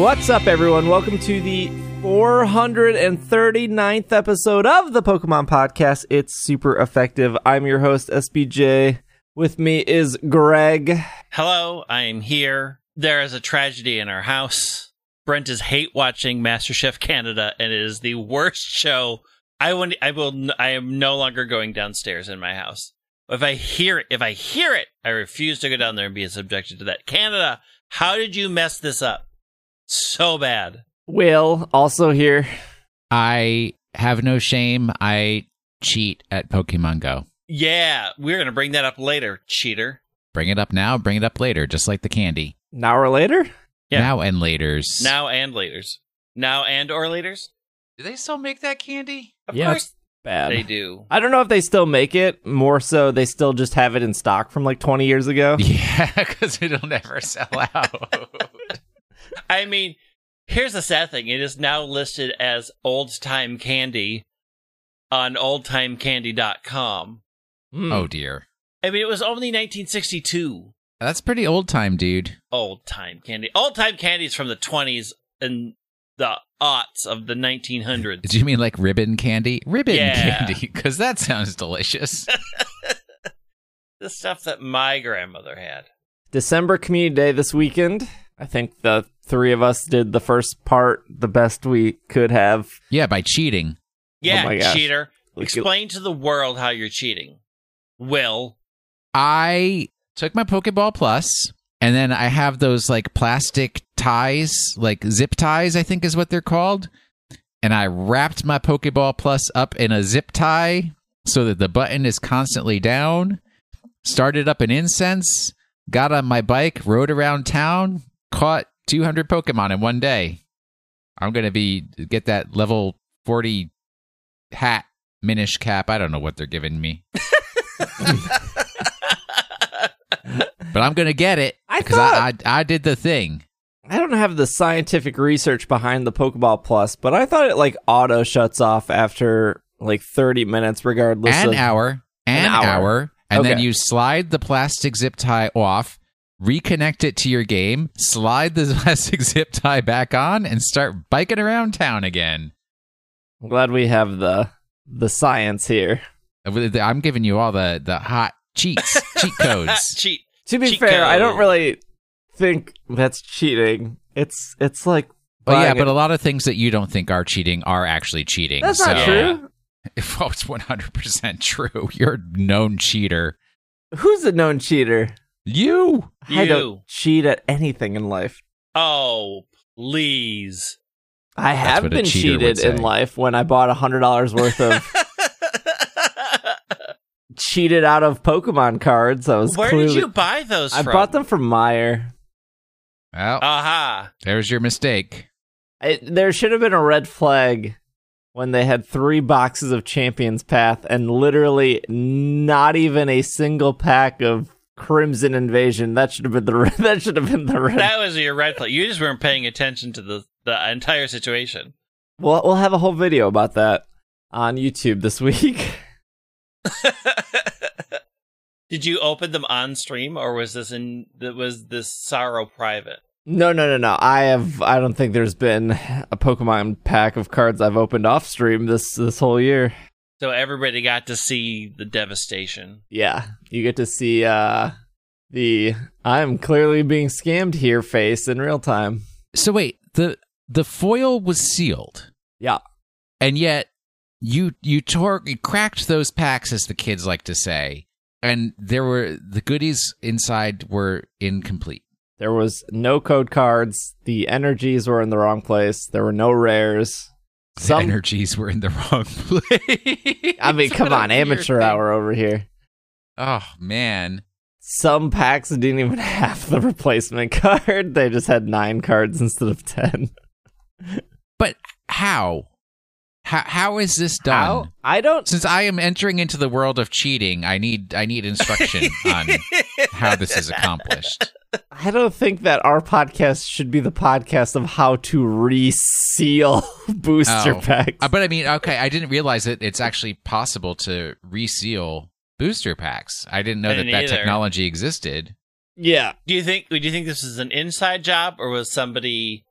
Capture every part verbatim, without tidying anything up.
What's up, everyone? Welcome to the four hundred thirty-ninth episode of the Pokemon Podcast. It's super effective. I'm your host, S B J. With me is Greg. Hello, I am here. There is a tragedy in our house. Brent is hate watching MasterChef Canada, and it is the worst show. I will. I will. I am no longer going downstairs in my house. If I hear it, if I hear it, I refuse to go down there and be subjected to that. Canada, how did you mess this up so bad? Will, also here. I have no shame. I cheat at Pokemon Go. Yeah, we're going to bring that up later, cheater. Bring it up now, bring it up later, just like the candy. An hour later? Yeah. Now and laters. Now and laters. Now and or laters? Do they still make that candy? Of Yeah, course it's bad. they do. I don't know if they still make it. More so, they still just have it in stock from like twenty years ago. Yeah, because it'll never sell out. I mean, here's the sad thing. It is now listed as old-time candy on old time candy dot com. Mm. Oh, dear. I mean, it was only nineteen sixty-two. That's pretty old time, dude. Old-time candy. Old-time candy is from the twenties and the aughts of the nineteen hundreds. Do you mean like ribbon candy? Ribbon Yeah. candy, because that sounds delicious. The stuff that my grandmother had. December Community Day this weekend. I think the three of us did the first part the best we could have. Yeah, by cheating. Yeah, my gosh. cheater. Look at- Explain to the world how you're cheating. Will. I took my Pokeball Plus, and then I have those like plastic ties, like zip ties, I think is what they're called. And I wrapped my Pokeball Plus up in a zip tie so that the button is constantly down. Started up an incense, got on my bike, rode around town, caught two hundred Pokemon in one day. I'm going to be get that level forty hat, Minish cap. I don't know what they're giving me. But I'm going to get it I because thought- I, I I did the thing. I don't have the scientific research behind the Pokeball Plus, but I thought it like auto shuts off after like thirty minutes, regardless An of hour, an, An hour. hour, and Okay. then you slide the plastic zip tie off, reconnect it to your game, slide the plastic zip tie back on, and start biking around town again. I'm glad we have the the science here. I'm giving you all the, the hot cheats, cheat codes. Cheat. To be Cheat fair, I don't code. really think that's cheating. It's it's like Well, yeah, buying but a- a lot of things that you don't think are cheating are actually cheating. that's so. not true. Well, it's one hundred percent true. You're a known cheater. Who's a known cheater? You. I You. don't cheat at anything in life. Oh, please. I have what a been cheater would cheated in say. life when I bought a hundred dollars worth of cheated out of Pokemon cards. I was Where clearly, did you buy those I from? bought them from Meyer. Well, Aha. there's your mistake. It, there should have been a red flag when they had three boxes of Champions Path and literally not even a single pack of Crimson Invasion. That should have been the that should have been the red. That was your red flag. You just weren't paying attention to the, the entire situation. We'll we'll have a whole video about that on YouTube this week. Did you open them on stream, or was this in was this sorrow private? No, no, no, no. I have. I don't think there's been a Pokemon pack of cards I've opened off stream this this whole year. So everybody got to see the devastation. Yeah, you get to see uh, the I'm clearly being scammed here face in real time. So wait, the the foil was sealed, Yeah, and yet you you tore you cracked those packs, as the kids like to say, and there were the goodies inside were incomplete. there was no code cards. The energies were in the wrong place. There were no rares. The Some, energies were in the wrong place. I mean, come What a on, weird amateur thing. hour over here. Oh man. Some packs didn't even have the replacement card. They just had nine cards instead of ten. But how? How how is this done? How? I don't. Since I am entering into the world of cheating, I need I need instruction on how this is accomplished. I don't think that our podcast should be the podcast of how to reseal booster Oh. packs. Uh, but I mean, okay, I didn't realize that it's actually possible to reseal booster packs. I didn't know I that didn't that either. technology existed. yeah. Do you think? Do you think this is an inside job, or was somebody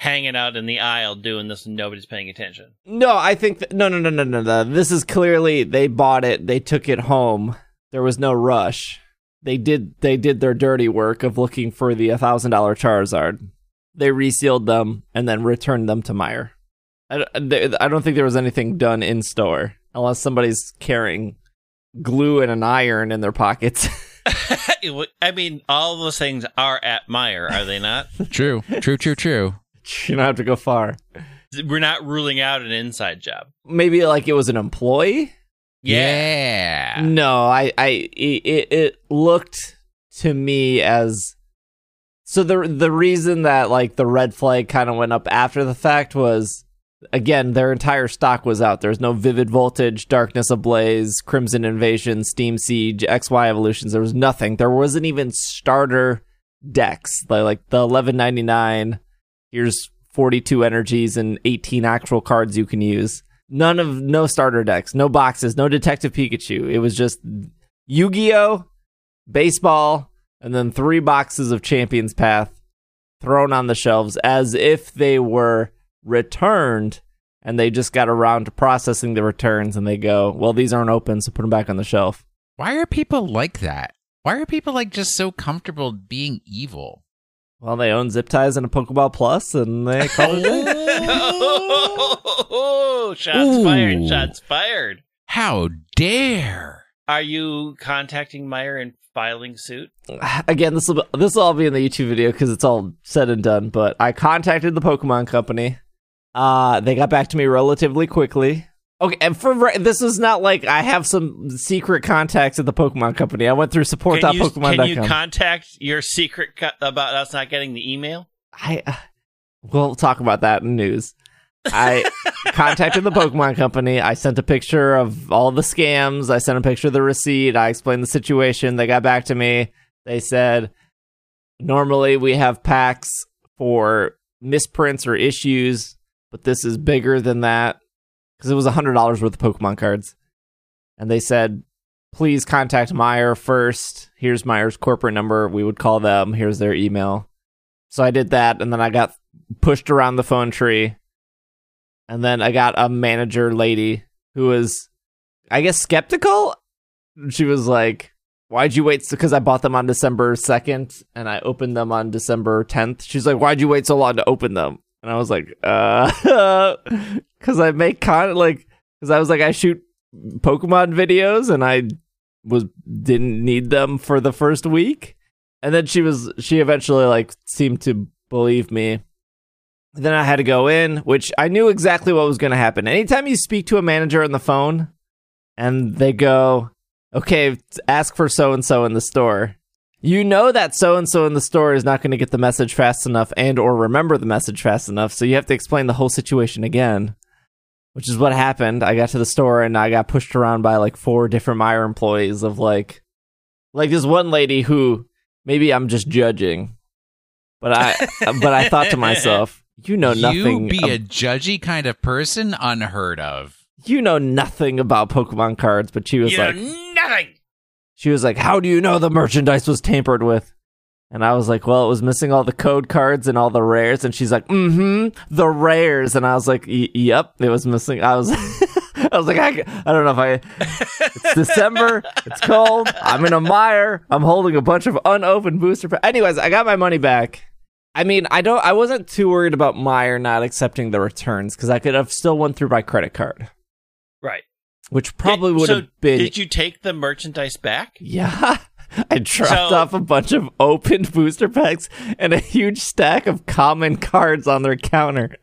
hanging out in the aisle doing this and nobody's paying attention. No, I think that, no, no, no, no, no, no. This is clearly they bought it, they took it home. There was no rush. They did they did their dirty work of looking for the one thousand dollars Charizard. They resealed them and then returned them to Meijer. I, I don't think there was anything done in store unless somebody's carrying glue and an iron in their pockets. I mean, all those things are at Meijer, are they not? True, true, true, true. You don't have to go far. We're not ruling out an inside job. Maybe like it was an employee? Yeah. yeah. No, I, I, it, it looked to me as so the the reason that like the red flag kind of went up after the fact was, again, their entire stock was out. There's no Vivid Voltage, Darkness Ablaze, Crimson Invasion, Steam Siege, X Y Evolutions. There was nothing. There wasn't even starter decks. Like, like the eleven ninety-nine, here's forty-two energies and eighteen actual cards you can use. None of, no starter decks, no boxes, no Detective Pikachu. It was just Yu-Gi-Oh!, baseball, and then three boxes of Champions Path thrown on the shelves as if they were returned, and they just got around to processing the returns, and they go, well, these aren't open, so put them back on the shelf. Why are people like that? Why are people like just so comfortable being evil? Well, they own Zip Ties and a Pokeball Plus, and they call it oh, shots Ooh. fired, shots fired. How dare. Are you contacting Meijer and filing suit? Again, this will this will all be in the YouTube video because it's all said and done, but I contacted the Pokemon Company. Uh, they got back to me relatively quickly. Okay, and for this is not like I have some secret contacts at the Pokemon Company. I went through support dot pokemon dot com. Can you contact your secret co- about us not getting the email? I uh, we'll talk about that in news. I contacted the Pokemon Company. I sent a picture of all the scams. I sent a picture of the receipt. I explained the situation. They got back to me. They said, normally we have packs for misprints or issues, but this is bigger than that. Because it was one hundred dollars worth of Pokemon cards. And they said, please contact Meijer first. Here's Meijer's corporate number. We would call them. Here's their email. So I did that, and then I got pushed around the phone tree. And then I got a manager lady who was, I guess, skeptical. She was like, why'd you wait? Because I bought them on December second, and I opened them on December tenth. She's like, why'd you wait so long to open them? And I was like, uh, because I make con like, because I was like, I shoot Pokemon videos, and I was didn't need them for the first week. And then she was, she eventually like seemed to believe me. Then I had to go in, which I knew exactly what was going to happen. Anytime you speak to a manager on the phone, and they go, okay, ask for so and so in the store. You know that so-and-so in the store is not going to get the message fast enough and or remember the message fast enough, so you have to explain the whole situation again, which is what happened. I got to the store, and I got pushed around by, like, four different Meijer employees of, like, like this one lady who, maybe I'm just judging, but I but I thought to myself, you know nothing. You be ab- a judgy kind of person? Unheard of. You know nothing about Pokemon cards, but she was you like... know nothing! She was like, how do you know the merchandise was tampered with? And I was like, well, it was missing all the code cards and all the rares. And she's like, mm-hmm, the rares. And I was like, yep, it was missing. I was I was like, I, I don't know if I... It's December. It's cold. I'm in a Meijer. I'm holding a bunch of unopened booster packs. Anyways, I got my money back. I mean, I don't. I wasn't too worried about Meijer not accepting the returns because I could have still went through my credit card. Right. Which probably did, would so have been... Did you take the merchandise back? Yeah. I dropped so, off a bunch of opened booster packs and a huge stack of common cards on their counter.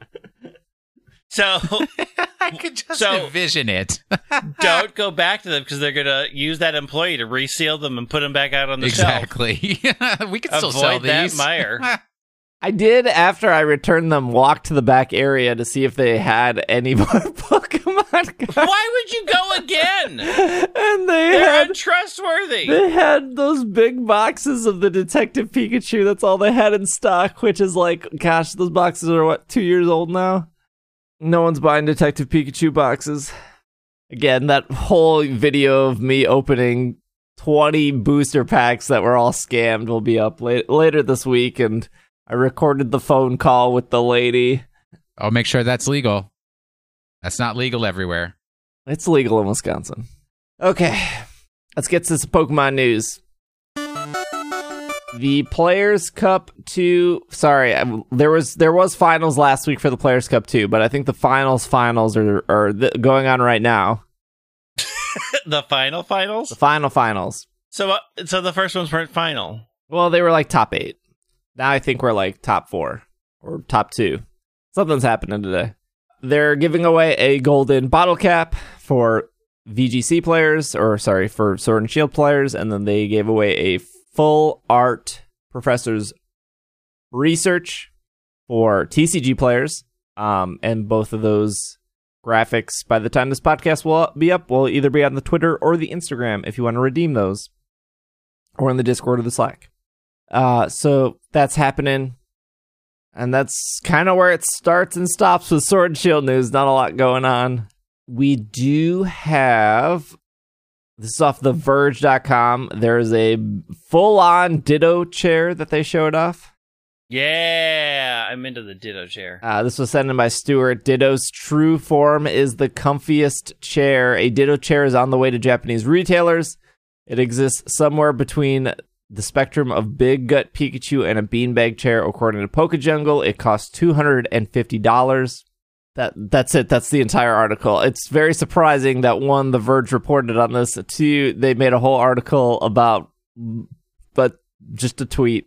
So... I could just so, envision it. Don't go back to them because they're going to use that employee to reseal them and put them back out on the exactly. shelf. Exactly. We could still Avoid sell that these. Meijer. I did, after I returned them, walk to the back area to see if they had any more Pokemon cards. Why would you go again? And they They're had, untrustworthy. They had those big boxes of the Detective Pikachu. That's all they had in stock, which is like, gosh, those boxes are, what, two years old now? No one's buying Detective Pikachu boxes. Again, that whole video of me opening twenty booster packs that were all scammed will be up late, later this week, and I recorded the phone call with the lady. I'll make sure that's legal. That's not legal everywhere. It's legal in Wisconsin. Okay, let's get to some Pokemon news. The Players' Cup two. Sorry, there was there was finals last week for the Players' Cup two, but I think the finals finals are are th- going on right now. The final finals? The final finals. So, uh, so the first ones weren't final. Well, they were like top eight. Now I think we're like top four or top two. Something's happening today. They're giving away a golden bottle cap for V G C players, or sorry, for Sword and Shield players, and then they gave away a full art Professor's Research for T C G players. Um, and both of those graphics, by the time this podcast will be up, will either be on the Twitter or the Instagram if you want to redeem those, or in the Discord or the Slack. Uh, so that's happening. And that's kind of where it starts and stops with Sword and Shield news. Not a lot going on. We do have, this is off the verge dot com. There's a full-on Ditto chair that they showed off. Yeah, I'm into the Ditto chair. Uh, this was sent in by Stuart. Ditto's true form is the comfiest chair. A Ditto chair is on the way to Japanese retailers. It exists somewhere between the spectrum of Big Gut Pikachu and a beanbag chair, according to PokeJungle. It costs two hundred fifty dollars. That that's it. That's the entire article. It's very surprising that, one, The Verge reported on this. Two, they made a whole article about, but just a tweet.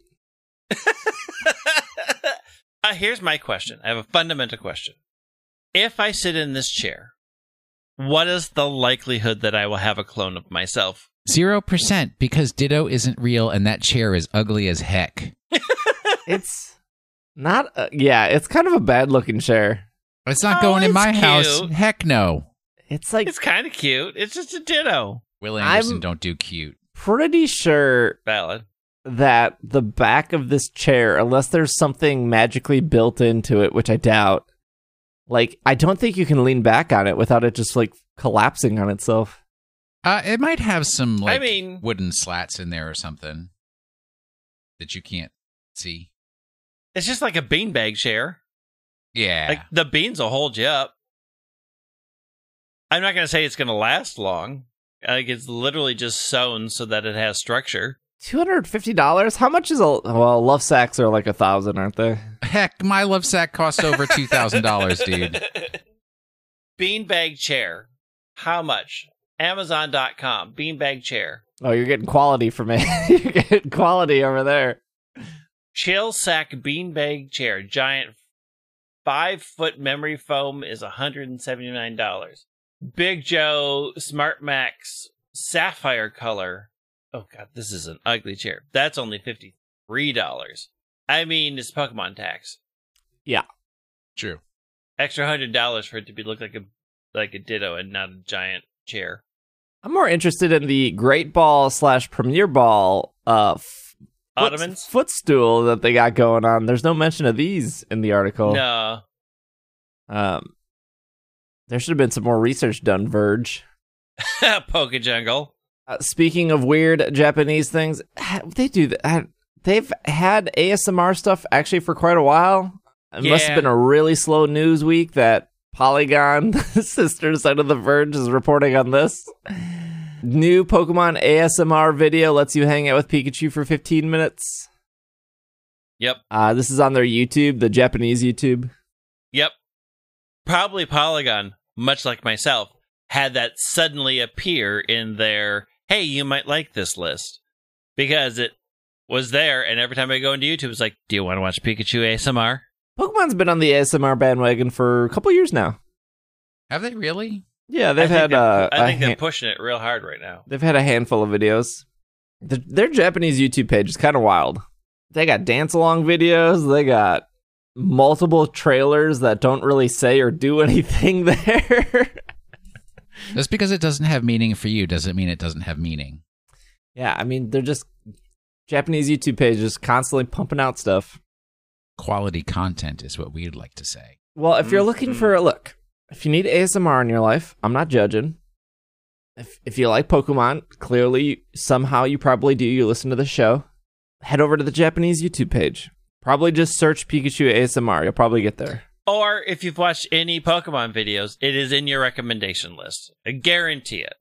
uh, here's my question. I have a fundamental question. If I sit in this chair, what is the likelihood that I will have a clone of myself? Zero percent, because Ditto isn't real and that chair is ugly as heck. It's not, uh, yeah, it's kind of a bad looking chair. It's not Oh, going in it's my cute. house. Heck no. It's like, It's kind of cute. It's just a Ditto. Will Anderson I'm- don't do cute. pretty sure Valid. that the back of this chair, unless there's something magically built into it, which I doubt, like, I don't think you can lean back on it without it just, like, collapsing on itself. Uh, it might have some like I mean- wooden slats in there or something that you can't see. It's just like a beanbag chair. Yeah. Like, the beans will hold you up. I'm not going to say it's going to last long. Like, it's literally just sewn so that it has structure. two hundred fifty dollars? How much is a... Well, love sacks are like a thousand, aren't they? Heck, my love sack costs over two thousand dollars, dude. Beanbag chair. How much? Amazon dot com. Beanbag chair. Oh, you're getting quality from it. You're getting quality over there. Chill sack beanbag chair. Giant five foot memory foam is one hundred seventy-nine dollars. Big Joe Smart Max sapphire color. Oh god, this is an ugly chair. That's only fifty-three dollars. I mean, it's Pokemon tax. True. Extra one hundred dollars for it to be look like a like a Ditto and not a giant chair. I'm more interested in the Great Ball slash Premier Ball uh, f- foot- Ottomans? footstool that they got going on. There's no mention of these in the article. No. Um, there should have been some more research done, Verge. PokeJungle. Uh, speaking of weird Japanese things, they do that. They've had A S M R stuff actually for quite a while. It must Yeah. have been a really slow news week that Polygon, the sister side of The Verge, is reporting on this. New Pokemon A S M R video lets you hang out with Pikachu for fifteen minutes. Yep. Uh, this is on their YouTube, the Japanese YouTube. Yep. Probably Polygon, much like myself, had that suddenly appear in their, hey, you might like this list. Because it was there, and every time I go into YouTube, it's like, do you want to watch Pikachu A S M R? Pokemon's been on the A S M R bandwagon for a couple years now. Have they really? Yeah, they've I think had. they're- Uh, I a think they're han- pushing it real hard right now. they've had a handful of videos. The, their Japanese YouTube page is kind of wild. They got dance along videos. They got multiple trailers that don't really say or do anything there. Just because it doesn't have meaning for you doesn't mean it doesn't have meaning. Yeah, I mean, they're just Japanese YouTube pages constantly pumping out stuff. Quality content is what we'd like to say. Well, if you're looking for a look, if you need A S M R in your life, I'm not judging. If if you like Pokemon, clearly somehow you probably do. You listen to the show. Head over to the Japanese YouTube page. Probably just search Pikachu A S M R. You'll probably get there. Or if you've watched any Pokemon videos, it is in your recommendation list. I guarantee it.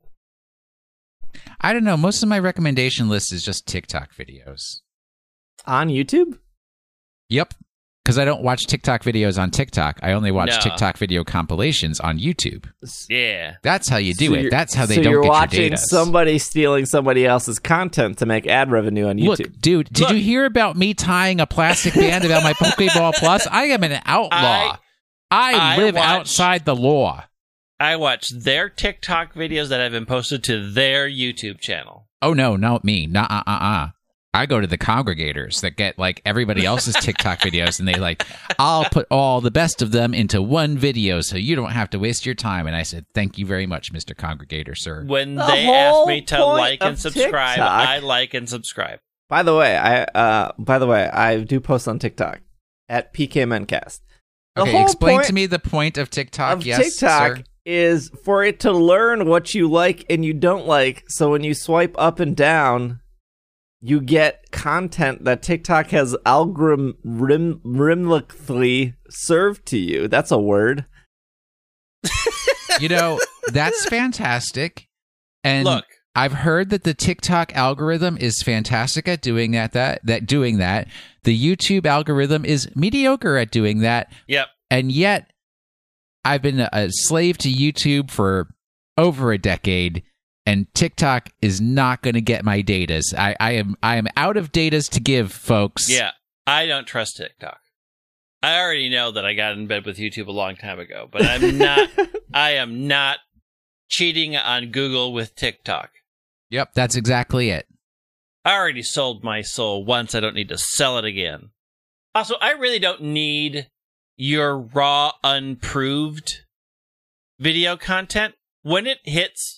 I don't know. Most of my recommendation list is just TikTok videos. On YouTube? Yep. Because I don't watch TikTok videos on TikTok. I only watch No. TikTok video compilations on YouTube. Yeah. That's how you do So it. you're- That's how they so don't you're get watching your data. somebody stealing somebody else's content to make ad revenue on YouTube. Look, dude, did Look. you hear about me tying a plastic band about my Pokeball Plus? I am an outlaw. I, I live watch- outside the law. I watch their TikTok videos that have been posted to their YouTube channel. Oh, no, not me. Nah, uh, uh, uh. I go to the congregators that get like everybody else's TikTok videos, and they like, I'll put all the best of them into one video so you don't have to waste your time. And I said, thank you very much, Mister Congregator, sir. When The they whole ask me to point like and of subscribe, TikTok- I like and subscribe. By the way, I uh by the way, I do post on TikTok at P K Mencast. The Okay, whole explain point to me the point of TikTok. of yes, TikTok sir. is for it to learn what you like and you don't like. So when you swipe up and down, you get content that TikTok has algorithmically served to you. That's a word. You know, that's fantastic. And Look, I've heard that the TikTok algorithm is fantastic at doing that, that, that doing that. The YouTube algorithm is mediocre at doing that. yep. And yet, I've been a slave to YouTube for over a decade, and TikTok is not going to get my datas. I, I am I am out of datas to give, folks. Yeah, I don't trust TikTok. I already know that I got in bed with YouTube a long time ago, but I'm not. I am not cheating on Google with TikTok. Yep, that's exactly it. I already sold my soul once. I don't need to sell it again. Also, I really don't need your raw, unproved video content. When it hits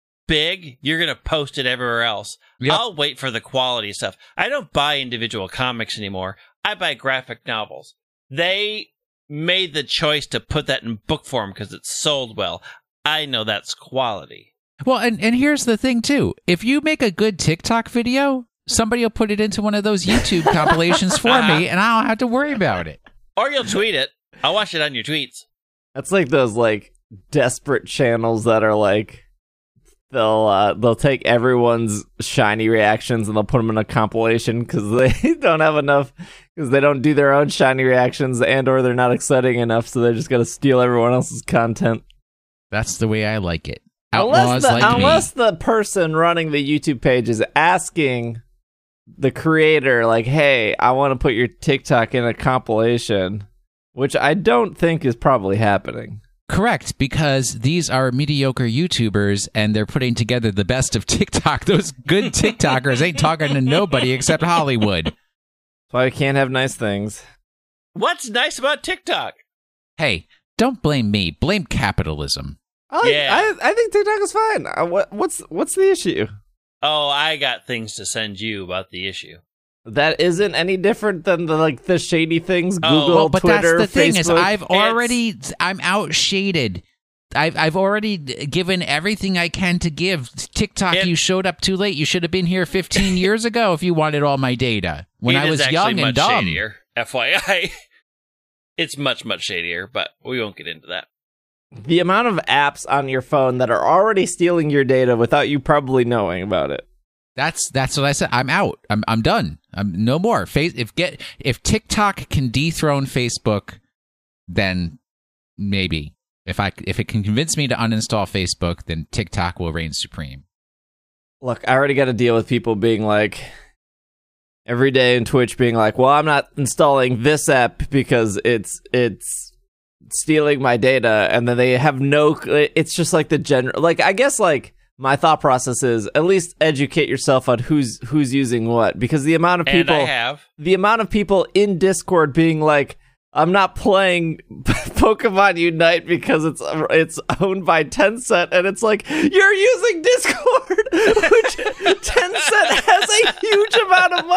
big, you're going to post it everywhere else. Yep. I'll wait for the quality stuff. I don't buy individual comics anymore. I buy graphic novels. They made the choice to put that in book form because it sold well. I know that's quality. Well, and, and here's the thing, too. If you make a good TikTok video, somebody will put it into one of those YouTube compilations for me, and I don't have to worry about it. Or you'll tweet it. I'll watch it on your tweets. That's like those like desperate channels that are like they'll uh, they'll take everyone's shiny reactions and they'll put them in a compilation because they don't have enough because they don't do their own shiny reactions and or they're not exciting enough, so they're just gonna steal everyone else's content. That's the way I like it. Unless Outlaws the, like unless me. the person running the YouTube page is asking the creator, like, hey, I want to put your TikTok in a compilation, which I don't think is probably happening. Correct, because these are mediocre YouTubers and they're putting together the best of TikTok. Those good TikTokers ain't talking to nobody except Hollywood. That's why we can't have nice things. What's nice about TikTok? Hey, don't blame me. Blame capitalism. I, like, Yeah. I, I think TikTok is fine. Uh, what, what's what's the issue? Oh, I got things to send you about the issue. That isn't any different than the like the shady things Oh. Google, Well, but Twitter, that's the thing Facebook. is, I've It's- already, I'm outshaded. I've I've already given everything I can to give. TikTok, It- you showed up too late. You should have been here fifteen years ago if you wanted all my data when It I is was actually young much and dumb. shadier. F Y I. It's much, much shadier, but we won't get into that. The amount of apps on your phone that are already stealing your data without you probably knowing about it. That's that's what I said. I'm out. I'm I'm done. I'm no more. Face if get if TikTok can dethrone Facebook, then maybe. If I if it can convince me to uninstall Facebook, then TikTok will reign supreme. Look, I already got to deal with people being like, every day in Twitch being like, well, I'm not installing this app because it's it's stealing my data, and then they have no, it's just like the general, like, I guess, like, my thought process is at least educate yourself on who's who's using what, because the amount of And people, I have. the amount of people in Discord being like, I'm not playing Pokemon Unite because it's it's owned by Tencent, and it's like, you're using Discord, which Tencent has a huge amount of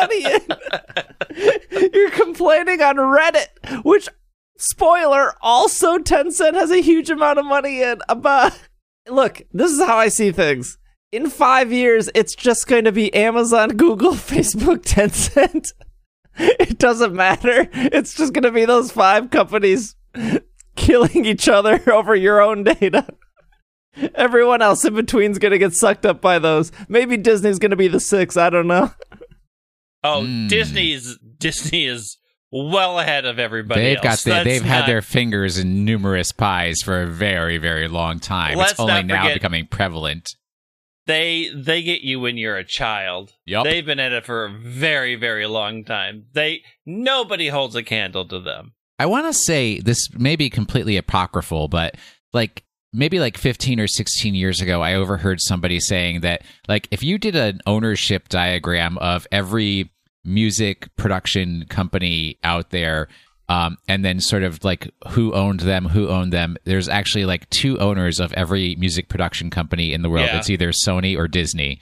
money in. You're complaining on Reddit, which, spoiler, also Tencent has a huge amount of money in. About Look, this is how I see things. In five years, it's just going to be Amazon, Google, Facebook, Tencent. It doesn't matter. It's just going to be those five companies killing each other over your own data. Everyone else in between's going to get sucked up by those. Maybe Disney's going to be the six. I don't know. Oh, Mm. Disney's Disney is well ahead of everybody They've else. got the, That's they've not, had their fingers in numerous pies for a very, very long time. Let's it's only not now forget- becoming prevalent. They they get you when you're a child. Yup. They've been at it for a very, very long time. They nobody holds a candle to them. I want to say this may be completely apocryphal, but like maybe like fifteen or sixteen years ago, I overheard somebody saying that like if you did an ownership diagram of every music production company out there, um, and then sort of like who owned them, who owned them, there's actually like two owners of every music production company in the world. Yeah. It's either Sony or Disney.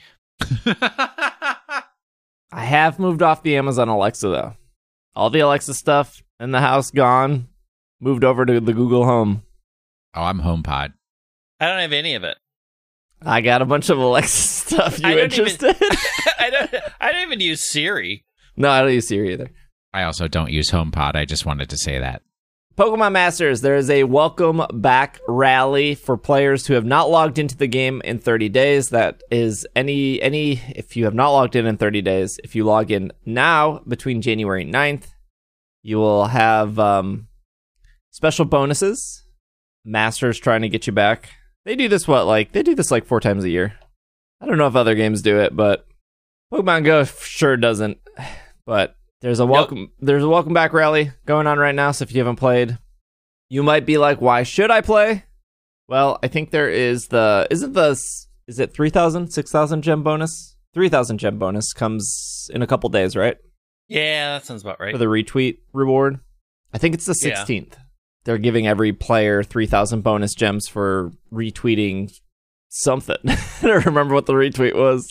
I have moved off the Amazon Alexa, though. All the Alexa stuff in the house gone. Moved over to the Google Home. Oh, I'm HomePod. I don't have any of it. I got a bunch of Alexa stuff. I You don't interested? I don't. I don't even use Siri. No, I don't use Siri either. I also don't use HomePod. I just wanted to say that. Pokemon Masters, there is a welcome back rally for players who have not logged into the game in thirty days. That is any, any, if you have not logged in in thirty days, if you log in now between January ninth, you will have um, special bonuses. Masters trying to get you back. They do this, what, like, they do this like four times a year. I don't know if other games do it, but Pokemon Go sure doesn't. But there's a welcome nope. there's a welcome back rally going on right now, so if you haven't played, you might be like, why should I play? Well, I think there is the isn't the is it three thousand, six thousand gem bonus? three thousand gem bonus comes in a couple days, right? Yeah, that sounds about right. For the retweet reward. I think it's the sixteenth. Yeah. They're giving every player three thousand bonus gems for retweeting something. I don't remember what the retweet was.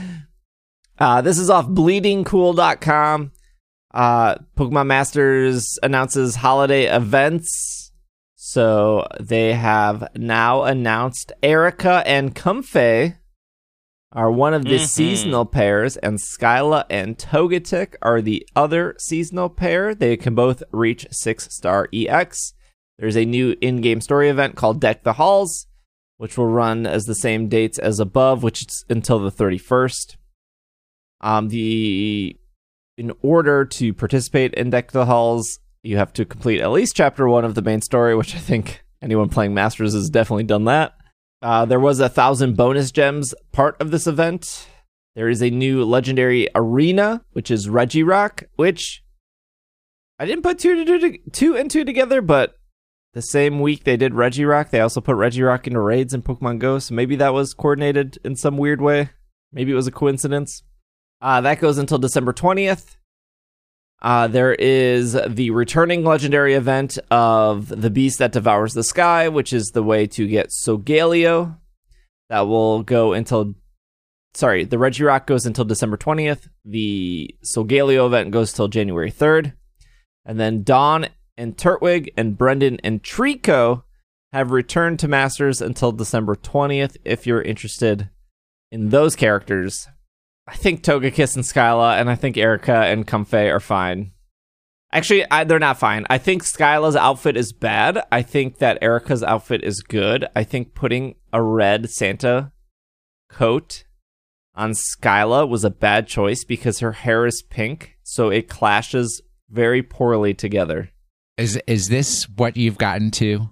Uh, this is off bleeding cool dot com. Uh, Pokemon Masters announces holiday events. So they have now announced Erica and Comfey are one of the mm-hmm. seasonal pairs, and Skyla and Togetic are the other seasonal pair. They can both reach six-star E X. There's a new in-game story event called Deck the Halls, which will run as the same dates as above, which is until the thirty-first. Um, the in order to participate in Deck the Halls, you have to complete at least chapter one of the main story, which I think anyone playing Masters has definitely done that. Uh, there was a thousand bonus gems part of this event. There is a new legendary arena, which is Regirock, which I didn't put two, to do, two and two together, but the same week they did Regirock, they also put Regirock into raids in Pokemon Go, so maybe that was coordinated in some weird way. Maybe it was a coincidence. Uh, that goes until December twentieth. Uh, there is the returning legendary event of the Beast That Devours the Sky, which is the way to get Solgaleo. That will go until... Sorry, the Regirock goes until December twentieth. The Solgaleo event goes till January third. And then Dawn and Turtwig and Brendan and Trico have returned to Masters until December twentieth. If you're interested in those characters... I think Togekiss and Skyla, and I think Erica and Comfey are fine. Actually, I, they're not fine. I think Skyla's outfit is bad. I think that Erica's outfit is good. I think putting a red Santa coat on Skyla was a bad choice because her hair is pink, so it clashes very poorly together. Is is this what you've gotten to?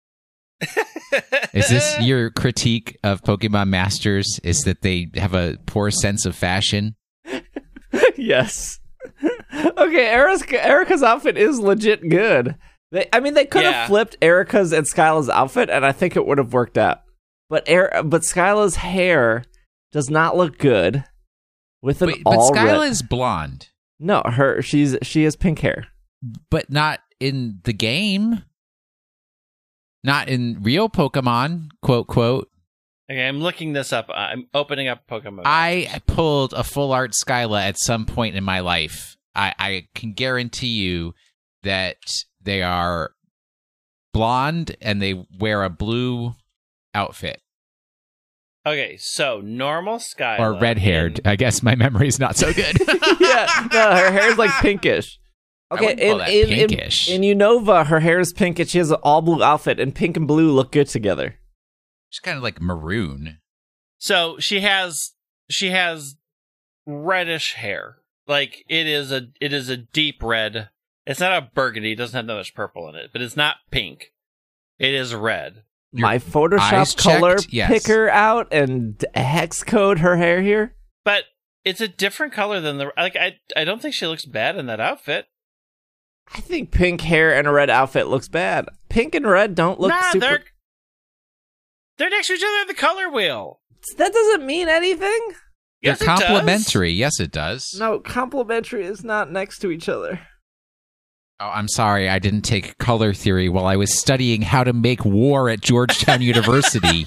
Is this your critique of Pokemon Masters? Is that they have a poor sense of fashion? Yes. Okay, Erica, Erica's outfit is legit good. They, I mean, they could have yeah. flipped Erica's and Skyla's outfit, and I think it would have worked out. But er- but Skyla's hair does not look good with an Wait, but all Skyla red. is blonde. No, her she's she has pink hair, but not in the game. Not in real Pokemon, quote, quote. Okay, I'm looking this up. I'm opening up Pokemon. I pulled a full art Skyla at some point in my life. I, I can guarantee you that they are blonde and they wear a blue outfit. Okay, so normal Skyla. Or red-haired. I guess my memory's not so good. Yeah, no, her hair's like pinkish. Okay, wouldn't call in, that in, in, pinkish. in Unova, her hair is pink and she has an all blue outfit, and pink and blue look good together. She's kind of like maroon. So she has she has reddish hair. Like it is a it is a deep red. It's not a burgundy. It doesn't have that much purple in it, but it's not pink. It is red. Your My Photoshop eyes color checked? Yes. picker out and hex code her hair here. But it's a different color than the like. I I don't think she looks bad in that outfit. I think pink hair and a red outfit looks bad. Pink and red don't look nah, super. they're they're next to each other at the color wheel. That doesn't mean anything. They're Yes, it does. complementary. Yes, it does. No, complementary is not next to each other. Oh, I'm sorry. I didn't take color theory while I was studying how to make war at Georgetown University.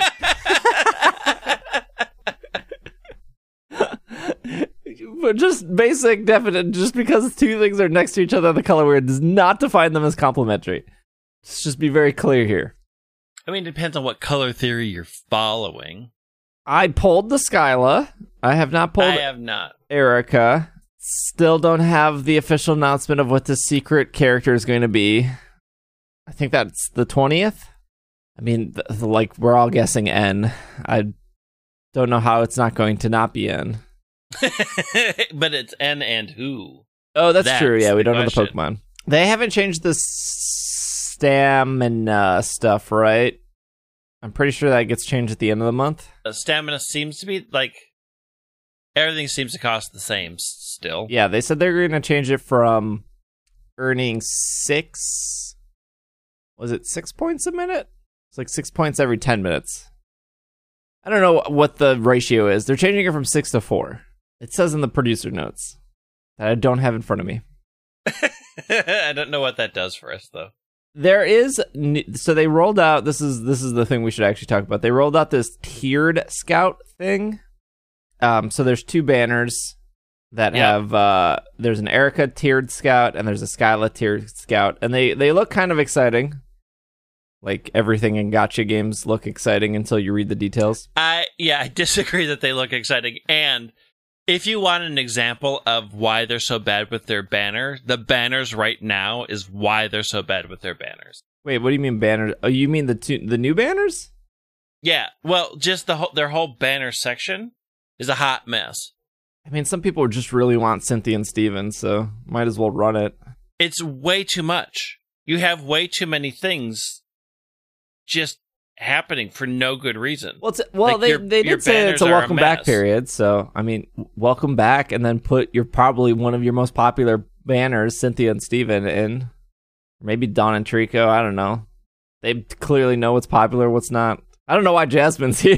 But just basic definite, just because two things are next to each other, the color wheel does not define them as complementary. Let's just be very clear here. I mean, it depends on what color theory you're following. I pulled the Skyla. I have not pulled I have not. Erica. Still don't have the official announcement of what the secret character is going to be. I think that's the twentieth. I mean, th- th- like, we're all guessing N. I don't know how it's not going to not be N. But it's N and who? Oh, that's, That's true. Yeah, we the don't know the question. Pokemon. They haven't changed the stamina stuff, right? I'm pretty sure that gets changed at the end of the month. Uh, stamina seems to be like everything seems to cost the same s- still. Yeah, they said they're going to change it from earning six. Was it six points a minute? It's like six points every ten minutes. I don't know what the ratio is. They're changing it from six to four. It says in the producer notes that I don't have in front of me. I don't know what that does for us though. There is n- so they rolled out. This is this is the thing we should actually talk about. They rolled out this tiered scout thing. Um, so there's two banners that Yep. have. Uh, there's an Erica tiered scout and there's a Skyla tiered scout, and they they look kind of exciting. Like everything in gacha games look exciting until you read the details. I yeah, I disagree that they look exciting. And if you want an example of why they're so bad with their banner, the banners right now is why they're so bad with their banners. Wait, what do you mean banners? Oh, you mean the two, the new banners? Yeah, well, just the whole, their whole banner section is a hot mess. I mean, some people just really want Cynthia and Steven, so might as well run it. It's way too much. You have way too many things just happening for no good reason. Well, it's, well, Like, they your- they your did say it's a banners are a welcome back mess. period. So I mean, welcome back, and then put your probably one of your most popular banners, Cynthia and Steven, in. Maybe Dawn and Trico. I don't know. They clearly know what's popular, what's not. I don't know why Jasmine's here.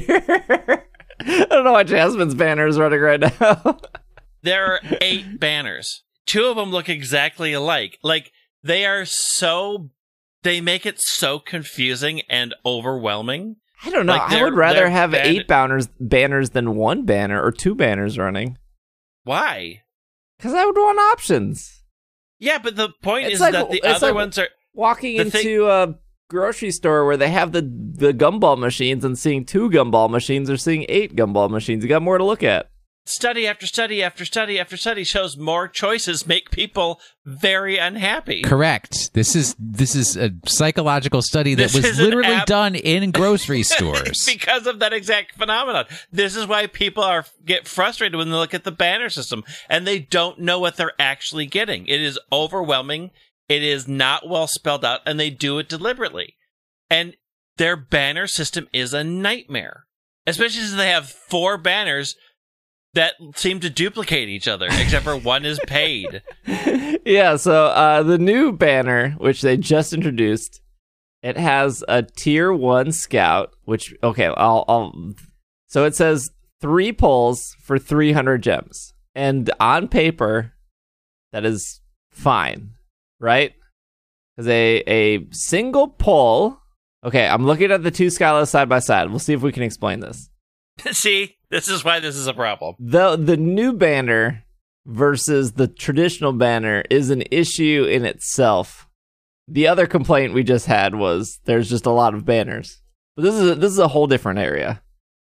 I don't know why Jasmine's banner is running right now. There are eight banners. Two of them look exactly alike. Like, they are so... They make it so confusing and overwhelming. I don't know. Like, I would they're- rather they're have ban- eight banners banners than one banner or two banners running. Why? Because I would want options. Yeah, but the point It's is like- that the it's other like- ones are... Walking The into thing- a grocery store where they have the the gumball machines and seeing two gumball machines or seeing eight gumball machines. You got more to look at. Study after study after study after study shows more choices make people very unhappy. Correct. This is this is a psychological study that This was is an literally app- done in grocery stores. Because of that exact phenomenon. This is why people are get frustrated when they look at the banner system and they don't know what they're actually getting. It is overwhelming. It is not well spelled out, and they do it deliberately. And their banner system is a nightmare, especially since they have four banners that seem to duplicate each other, except for one is paid. Yeah, so uh, the new banner, which they just introduced, it has a tier one scout, which, okay, I'll, I'll so it says three pulls for three hundred gems. And on paper, that is fine, right? Because a, a single pull, okay, I'm looking at the two Skylas side by side. We'll see if we can explain this. See, this is why this is a problem. The the new banner versus the traditional banner is an issue in itself. The other complaint we just had was there's just a lot of banners. But this is a, this is a whole different area.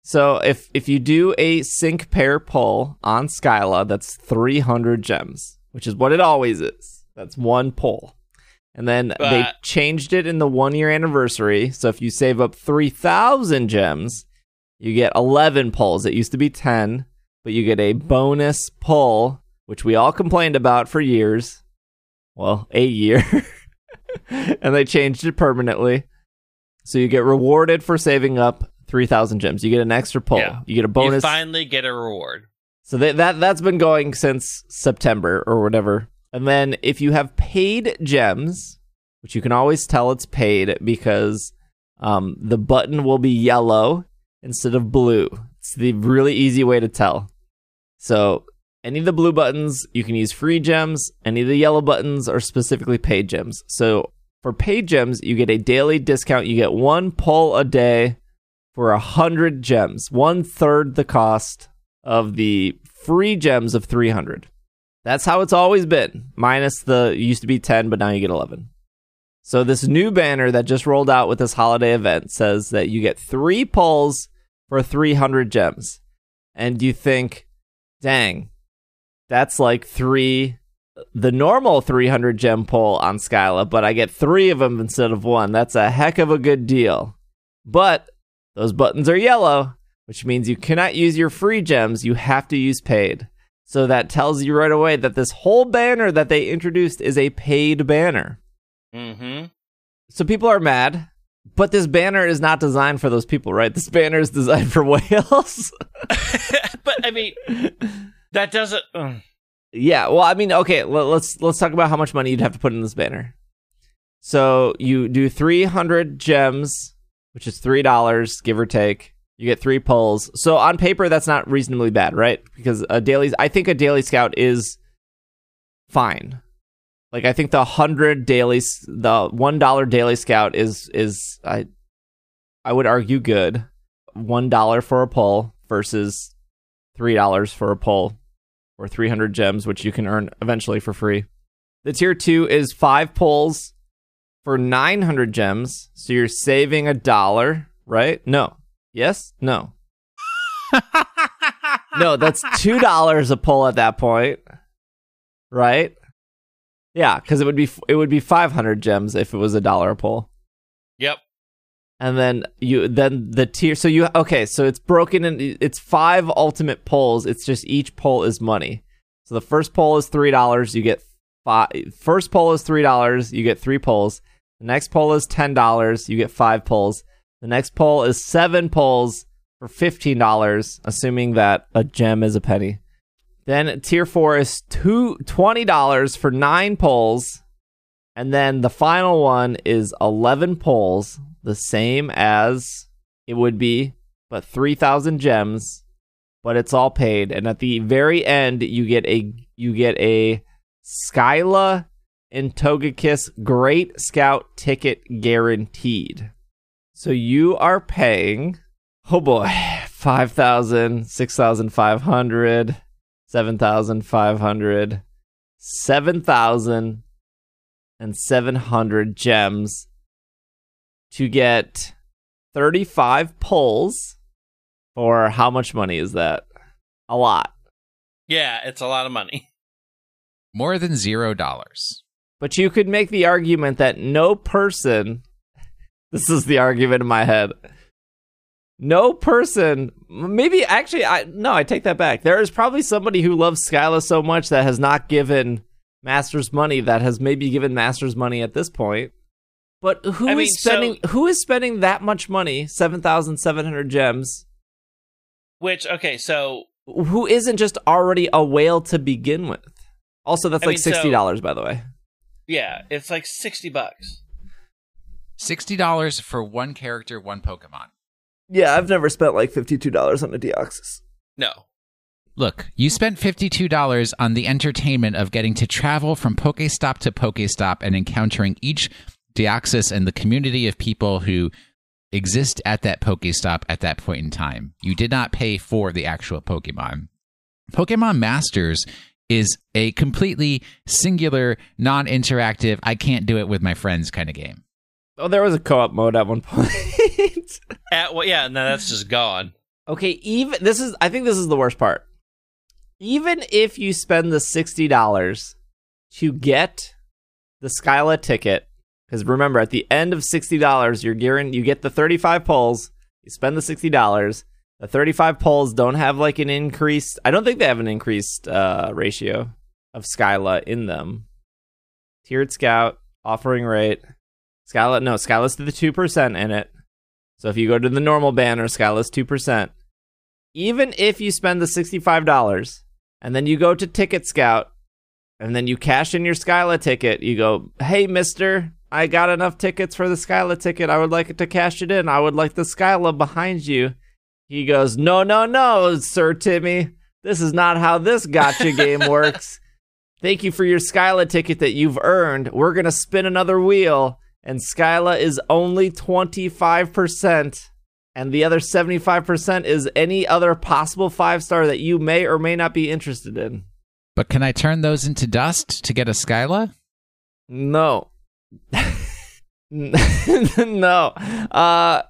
So if if you do a sync pair pull on Skyla, that's three hundred gems, which is what it always is. That's one pull. And then But- they changed it in the one-year anniversary. So if you save up three thousand gems, you get eleven pulls. It used to be ten, but you get a bonus pull, which we all complained about for years. Well, a year. And they changed it permanently. So you get rewarded for saving up three thousand gems. You get an extra pull. Yeah. You get a bonus. You finally get a reward. So that, that, that's been going since September or whatever. And then if you have paid gems, which you can always tell it's paid because um, the button will be yellow instead of blue. It's the really easy way to tell. So any of the blue buttons, you can use free gems. Any of the yellow buttons are specifically paid gems. So for paid gems, you get a daily discount. You get one pull a day for one hundred gems. One third the cost of the free gems of three hundred. That's how it's always been. Minus the, it used to be ten, but now you get eleven. So this new banner that just rolled out with this holiday event says that you get three pulls for three hundred gems. And you think, dang, that's like three, the normal three hundred gem pull on Skyla, but I get three of them instead of one. That's a heck of a good deal. But those buttons are yellow, which means you cannot use your free gems. You have to use paid. So that tells you right away that this whole banner that they introduced is a paid banner. Mm-hmm. So people are mad, but this banner is not designed for those people, right? This banner is designed for whales. But I mean, that doesn't. Uh. Yeah, well, I mean, okay, l- let's let's talk about how much money you'd have to put in this banner. So you do three hundred gems, which is three dollars, give or take. You get three pulls. So on paper, that's not reasonably bad, right? Because a daily, I think a daily scout is fine. Like, I think the one hundred daily, the one dollar daily scout is, is I I would argue good. one dollar for a pull versus three dollars for a pull, or three hundred gems, which you can earn eventually for free. The tier two is five pulls for nine hundred gems. So you're saving a dollar, right? No. Yes? No. No, that's two dollars a pull at that point. Right? Yeah, because it would be it would be five hundred gems if it was a dollar a pull. Yep. And then you then the tier so you okay, so it's broken in it's five ultimate pulls. It's just each pull is money. So the first pull is three dollars, you get five first pull is three dollars, you get three pulls. The next pull is ten dollars, you get five pulls. The next pull is seven pulls for fifteen dollars, assuming that a gem is a penny. Then tier four is two, twenty dollars for nine pulls. And then the final one is eleven pulls, the same as it would be, but three thousand gems, but it's all paid. And at the very end, you get a you get a Skyla and Togekiss Great Scout ticket guaranteed. So you are paying, oh boy, five thousand, six thousand five hundred, seven thousand five hundred, seven thousand seven hundred gems to get thirty-five pulls. For how much money is that? A lot. Yeah, it's a lot of money. More than zero dollars. But you could make the argument that no person... This is the argument in my head. No person, maybe actually, I no, I take that back. There is probably somebody who loves Skyla so much that has not given Masters money, that has maybe given Masters money at this point. But who I is mean, spending? so, who is spending that much money? Seven thousand seven hundred gems. Which okay, so who isn't just already a whale to begin with? Also, that's I like mean, sixty dollars, so, by the way. Yeah, it's like sixty bucks. sixty dollars for one character, one Pokemon. Yeah, I've never spent like fifty-two dollars on a Deoxys. No. Look, you spent fifty-two dollars on the entertainment of getting to travel from Pokestop to Pokestop and encountering each Deoxys and the community of people who exist at that Pokestop at that point in time. You did not pay for the actual Pokemon. Pokemon Masters is a completely singular, non-interactive, I can't do it with my friends kind of game. Oh, there was a co-op mode at one point. At well, yeah, no, that's just gone. Okay, even this is I think this is the worst part. Even if you spend the sixty dollars to get the Skyla ticket, because remember, at the end of sixty dollars, you're gearing, you get the thirty-five polls, you spend the sixty dollars. The thirty-five polls don't have like an increased, I don't think they have an increased uh, ratio of Skyla in them. Tiered Scout, offering rate. Skyla, no, Skyla's to the two percent in it. So if you go to the normal banner, Skyla's two percent. Even if you spend the sixty-five dollars and then you go to Ticket Scout and then you cash in your Skyla ticket, you go, hey, mister, I got enough tickets for the Skyla ticket. I would like it to cash it in. I would like the Skyla behind you. He goes, no, no, no, Sir Timmy. This is not how this gotcha game works. Thank you for your Skyla ticket that you've earned. We're going to spin another wheel. And Skyla is only twenty-five percent. And the other seventy-five percent is any other possible five-star that you may or may not be interested in. But can I turn those into dust to get a Skyla? No. No. Uh,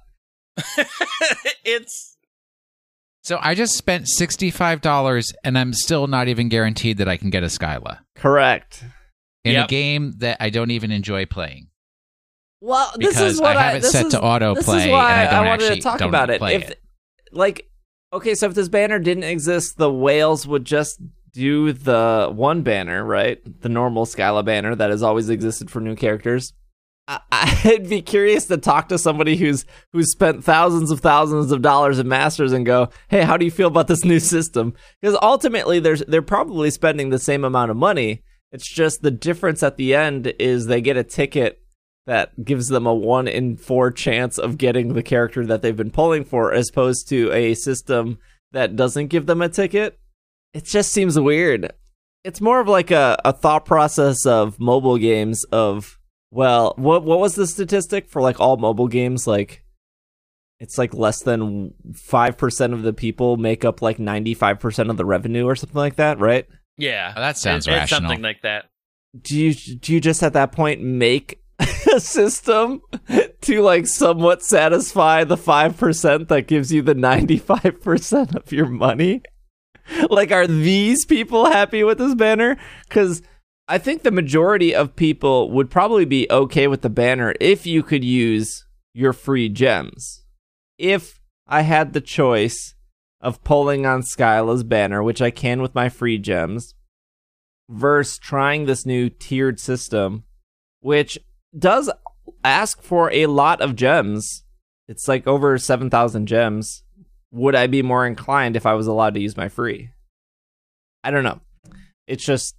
it's... So I just spent sixty-five dollars and I'm still not even guaranteed that I can get a Skyla. Correct. In Yep. a game that I don't even enjoy playing. Well, this Because is what I have I, it this set is, to autoplay this is and why I don't wanted actually to talk don't about it. play If, it. like, okay, so if this banner didn't exist, the whales would just do the one banner, right? The normal Skyla banner that has always existed for new characters. I, I'd be curious to talk to somebody who's who's spent thousands of thousands of dollars in Masters and go, hey, how do you feel about this new system? Because ultimately, there's they're probably spending the same amount of money. It's just the difference at the end is they get a ticket that gives them a one in four chance of getting the character that they've been pulling for, as opposed to a system that doesn't give them a ticket. It just seems weird. It's more of like a, a thought process of mobile games of, well, what what was the statistic for like all mobile games? Like, it's like less than five percent of the people make up like ninety-five percent of the revenue or something like that, right? Yeah. Oh, that sounds it, it's rational. something like that. Do you do you just at that point make a system to like somewhat satisfy the five percent that gives you the ninety-five percent of your money? Like, are these people happy with this banner? Because I think the majority of people would probably be okay with the banner if you could use your free gems. If I had the choice of pulling on Skyla's banner, which I can with my free gems, versus trying this new tiered system, which does ask for a lot of gems. It's like over seven thousand gems. Would I be more inclined if I was allowed to use my free? I don't know. It's just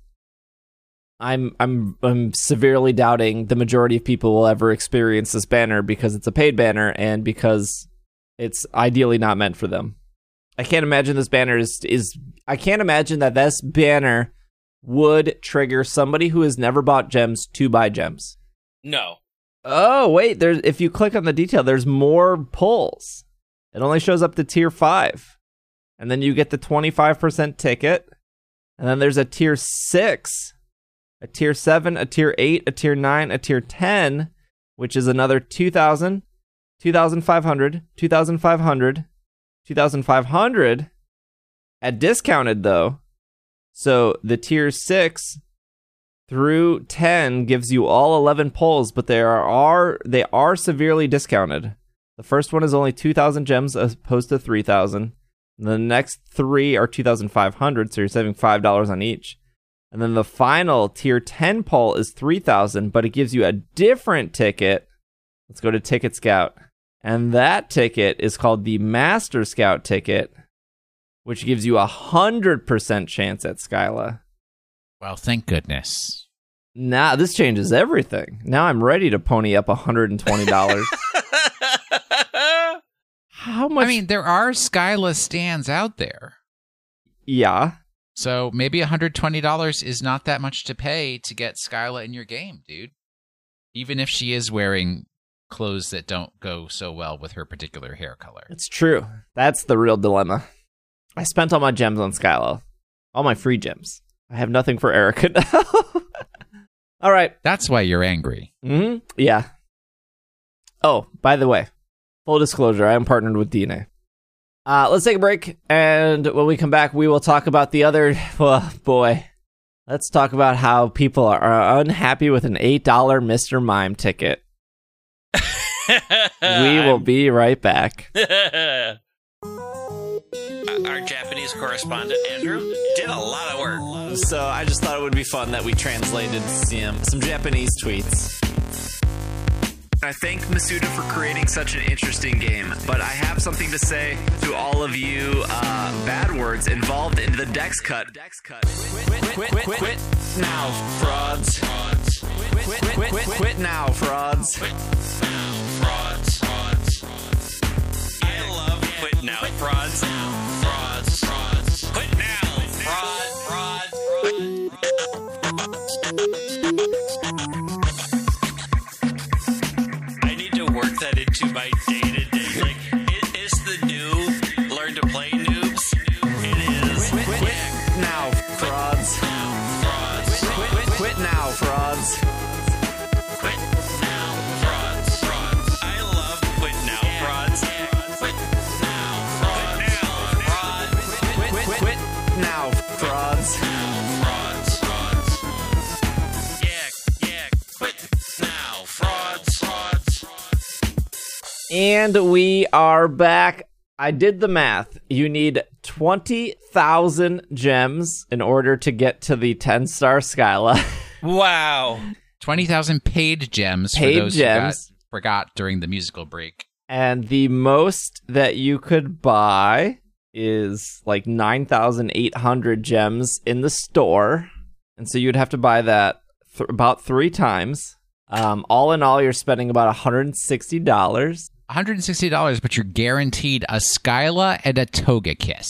I'm I'm I'm severely doubting the majority of people will ever experience this banner because it's a paid banner and because it's ideally not meant for them. I can't imagine this banner is is I can't imagine that this banner would trigger somebody who has never bought gems to buy gems. No. Oh, wait, there's if you click on the detail, there's more pulls. It only shows up to tier five. And then you get the twenty-five percent ticket. And then there's a tier six, a tier seven, a tier eight, a tier nine, a tier ten, which is another two thousand, two thousand five hundred, two thousand five hundred, two thousand five hundred at discounted though. So the tier six through ten gives you all eleven pulls, but they are, are they are severely discounted. The first one is only two thousand gems as opposed to three thousand. The next three are two thousand five hundred, so you're saving five dollars on each. And then the final tier ten pull is three thousand, but it gives you a different ticket. Let's go to Ticket Scout. And that ticket is called the Master Scout ticket, which gives you a one hundred percent chance at Skyla. Well, thank goodness. Now, this changes everything. Now I'm ready to pony up one hundred twenty dollars. How much? I mean, there are Skyla stands out there. Yeah. So maybe one hundred twenty dollars is not that much to pay to get Skyla in your game, dude. Even if she is wearing clothes that don't go so well with her particular hair color. It's true. That's the real dilemma. I spent all my gems on Skyla. All my free gems. I have nothing for Erica now. All right. That's why you're angry. Mm-hmm. Yeah. Oh, by the way, full disclosure, I am partnered with D N A. Uh, let's take a break, and when we come back, we will talk about the other... Oh, boy. Let's talk about how people are unhappy with an eight dollars Mister Mime ticket. We will be right back. Our Japanese correspondent, Andrew, did a lot of work. So I just thought it would be fun that we translated some, some Japanese tweets. I thank Masuda for creating such an interesting game, but I have something to say to all of you uh, bad words involved in the Dex cut. Dex cut. Quit, quit, quit, quit, quit now, frauds. Quit, quit, quit, quit, quit now, frauds. Quit now, frauds. Frauds. I love quit now, frauds. Frauds. Frauds. Quit now, fraud, fraud, fraud. Work that into my day-to-day. Like, it is the new learn to play noobs. It is. Quit, quit, quit now, frauds. Frauds. Quit, quit, quit now, frauds. Quit now, frauds. Frauds. I love quit now, frauds. Quit now, fraud. Quit now, fraud. Quit, quit, quit now, frauds. Frauds. Frauds. Yeah, yeah. Quit now, frauds. Frauds. And we are back. I did the math. You need twenty thousand gems in order to get to the ten-star Skyla. Wow. twenty thousand paid gems Paid for those gems. who got, forgot during the musical break. And the most that you could buy is like nine thousand eight hundred gems in the store. And so you'd have to buy that th- about three times. Um, all in all, you're spending about one hundred sixty dollars. one hundred sixty dollars, but you're guaranteed a Skyla and a Togekiss.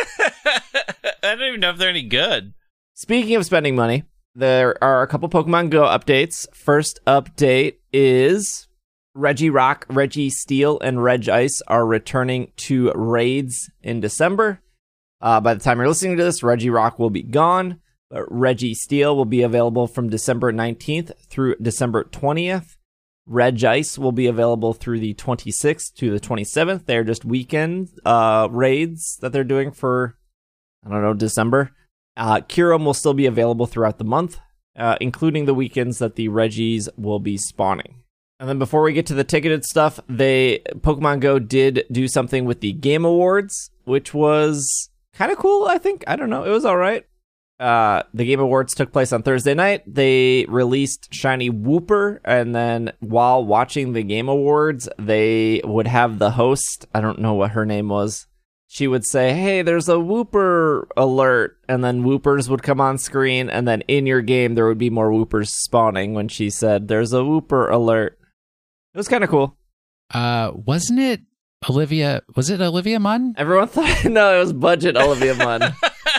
I don't even know if they're any good. Speaking of spending money, there are a couple Pokemon Go updates. First update is Regirock, Registeel, and Regice are returning to raids in December. Uh, by the time you're listening to this, Regirock will be gone, but Registeel will be available from December nineteenth through December twentieth. Regice will be available through the twenty-sixth to the twenty-seventh. They're just weekend uh, raids that they're doing for, I don't know, December. Uh, Kyurem will still be available throughout the month, uh, including the weekends that the Regis will be spawning. And then before we get to the ticketed stuff, they Pokemon Go did do something with the Game Awards, which was kind of cool, I think. I don't know. It was all right. Uh, the Game Awards took place on Thursday night. They released Shiny Wooper, and then while watching the Game Awards, they would have the host, I don't know what her name was, she would say, hey, there's a Wooper alert, and then Woopers would come on screen, and then in your game, there would be more Woopers spawning when she said, there's a Wooper alert. It was kind of cool. Uh, wasn't it Olivia? Was it Olivia Munn? Everyone thought, no, it was budget Olivia Munn.